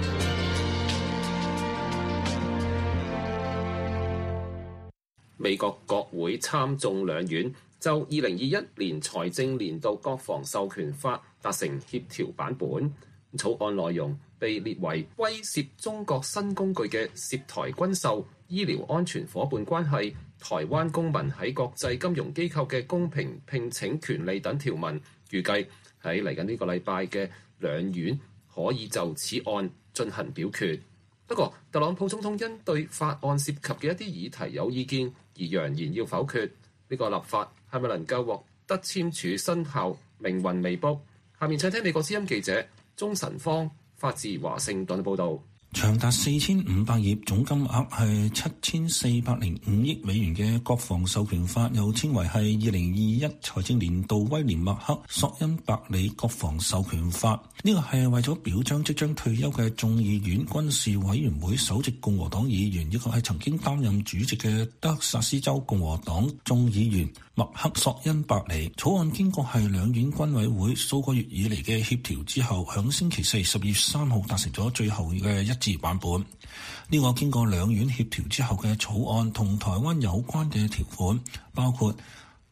美國國會參眾兩院就二零二一年財政年度國防授權法達成協調版本，草案內容被列為威懾中國新工具嘅涉台軍售、醫療安全夥伴關係、台灣公民喺國際金融機構嘅公平聘請權利等條文，預計喺嚟緊呢個禮拜嘅兩院可以就此案進行表決。不過，特朗普總統因對法案涉及嘅一啲議題有意見，而揚言要否決呢個立法係咪能夠獲得簽署生效，命運未卜。下面請聽美國之音記者鍾晨芳發自華盛頓報導。 長達四千五百頁，總金額係七千四百零五億美元嘅國防授權法，又稱為係二零二一財政年度威廉麥克索恩伯里國防授權法。呢個係為咗表彰即將退休嘅眾議院軍事委員會首席共和黨議員，以及係曾經擔任主席嘅德克薩斯州共和黨眾議員麥克索恩伯里。草案經過係兩院軍委會數個月以嚟嘅協調之後，響星期四十月三號達成咗最後嘅一致版本。呢個經過兩院協調之後嘅草案，同台灣有關嘅條款，包括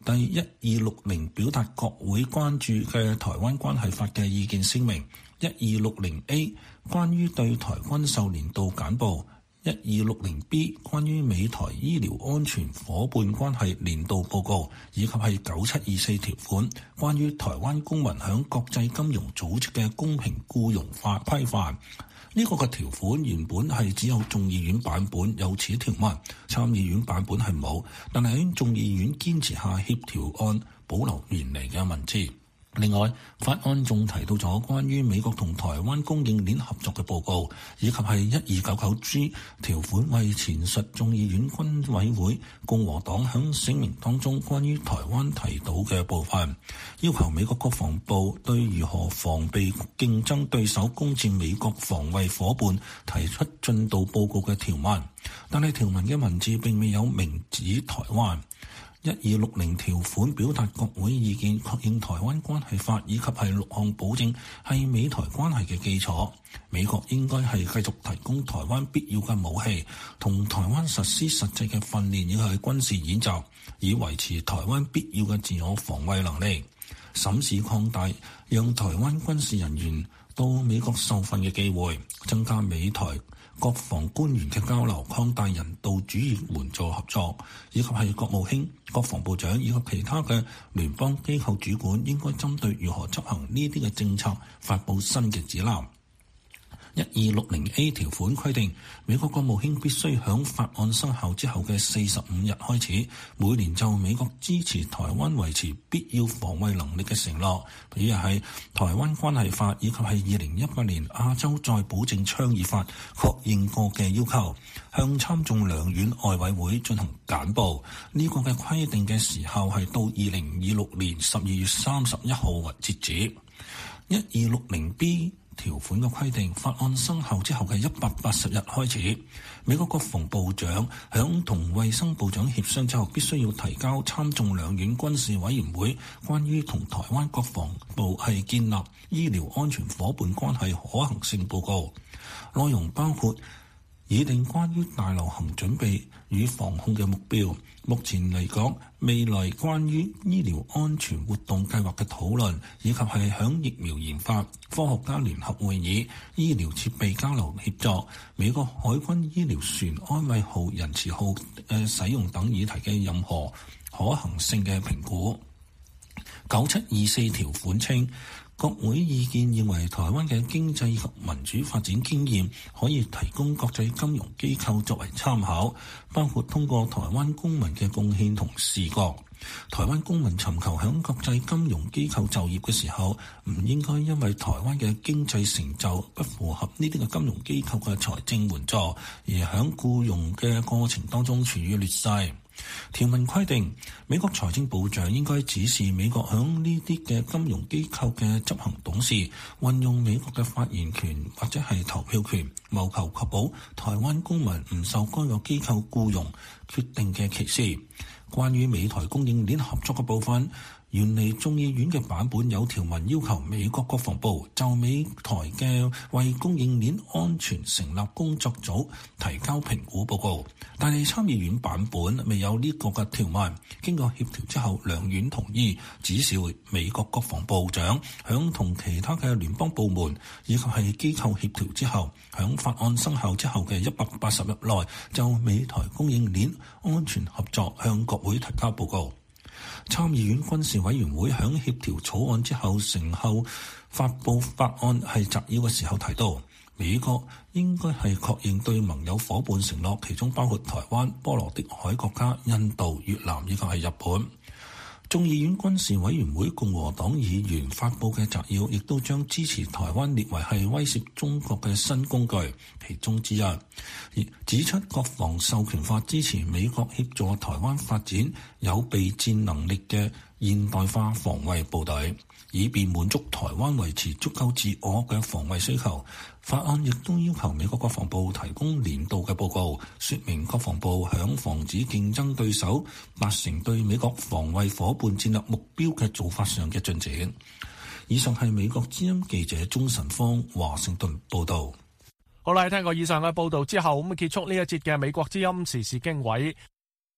第一二六零表達國會關注嘅台灣關係法嘅意見聲明，一二六零 A 關於對台軍售年度簡報，一二六零 B 關於美台醫療安全夥伴關係年度報告，以及係九七二四條款關於台灣公民響國際金融組織嘅公平僱傭法規範。呢個嘅條款原本係只有眾議院版本有此條文，參議院版本係冇，但係喺眾議院堅持下協調案保留原嚟嘅文字。另外，法案仲提到咗關於美國同台灣供應鏈合作嘅報告，以及係一二九九 G 條款為前述眾議院軍委會共和黨響聲明當中關於台灣提到嘅部分，要求美國國防部對如何防備競爭對手攻佔美國防衛夥伴提出進度報告嘅條文，但係條文嘅文字並未有明指台灣。一二六零條款表達國會意見，確認台灣關係法以及係六項保證係美台關係嘅基礎。美國應該係繼續提供台灣必要嘅武器，同台灣實施實際嘅訓練以及係軍事演習，以維持台灣必要嘅自我防衛能力。審視擴大讓台灣軍事人員到美國受訓嘅機會，增加美台國防官員嘅交流，擴大人道主義援助合作，以及係國務卿、國防部長以及其他嘅聯邦機構主管應該針對如何執行呢啲嘅政策發布新嘅指南。一二六零 A 條款規定，美國國務卿必須響法案生效之後嘅四十五日開始，每年就美國支持台灣維持必要防衛能力嘅承諾，譬如係台灣關係法以及係二零一八年亞洲再保證倡議法確認過嘅要求，向參眾兩院外委會進行簡報。呢、這個嘅規定嘅時效係到二零二六年十二月三十一號為截止。一二六零 B條款嘅規定，法案生效之後嘅一百八十日開始，美國國防部長響同衛生部長協商之後，必須要提交參眾兩院軍事委員會關於同台灣國防部係建立醫療安全夥伴關係可行性報告，內容包括擬定關於大流行準備與防控嘅目標。目前嚟講，未來關於醫療安全活動計劃嘅討論，以及係響疫苗研發、科學家聯合會議、醫療設備交流協作、美國海軍醫療船安慰號、仁慈號嘅使用等議題嘅任何可行性嘅評估。九七二四條款稱，國會意見認為台灣嘅經濟及民主發展經驗可以提供國際金融機構作為參考，包括通過台灣公民嘅貢獻同視覺。台灣公民尋求響國際金融機構就業嘅時候，唔應該因為台灣嘅經濟成就不符合呢啲嘅金融機構嘅財政援助，而響僱傭嘅過程當中處於劣勢。條文規定，美國財政部長應該指示美國響呢啲嘅金融機構嘅執行董事運用美國嘅發言權或者係投票權，謀求確保台灣公民唔受該個機構僱傭決定嘅歧視。關於美台供應鏈合作嘅部分，原嚟眾議院嘅版本有條文要求美國國防部就美台嘅為供應鏈安全成立工作組提交評估報告，但係參議院版本未有呢個嘅條文。經過協調之後，兩院同意指示美國國防部長響同其他嘅聯邦部門以及係機構協調之後，響法案生效之後嘅一百八十日內就美台供應鏈安全合作向國會提交報告。參議院軍事委員會響協調草案之後，成後發布法案係摘要嘅時候提到，美國應該係確認對盟友夥伴承諾，其中包括台灣、波羅的海國家、印度、越南以及係日本。眾議院軍事委員會共和黨議員發布嘅摘要，亦都將支持台灣列為係威懾中國嘅新工具，其中之一，而指出國防授權法支持美國協助台灣發展有備戰能力嘅現代化防衛部隊，以便滿足台灣維持足夠自我嘅防衛需求。法案亦都要求美國國防部提供年度嘅報告，說明國防部響防止競爭對手達成對美國防衛夥伴戰略目標嘅做法上嘅進展。以上係美國之音記者鍾晨芳華盛頓報道。 好啦，聽過以上嘅報道之後，咁結束呢一節嘅美國之音時事經緯。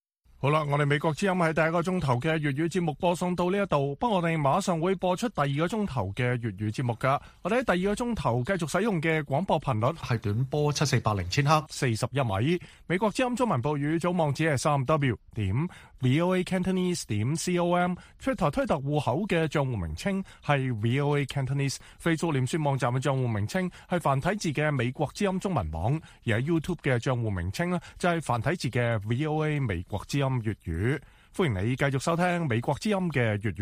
好啦，我哋美國之音喺第一個鐘頭嘅粵語節目播送到呢一度，不過我哋馬上會播出第二個鐘頭嘅粵語節目噶。我哋喺第二個鐘頭繼續使用嘅廣播頻率係短波七四八零千赫四十一米。美國之音中文報語組網址係三 w 點 voa cantonese 點 com。Twitter 推特戶口嘅賬戶名稱係 voa cantonese。Facebook 臉書網站嘅賬戶名稱係繁體字嘅美國之音中文網，而喺 YouTube 嘅賬戶名稱呢就係繁體字嘅 voa 美國之音粵語。歡迎你繼續收聽美國之音嘅粵語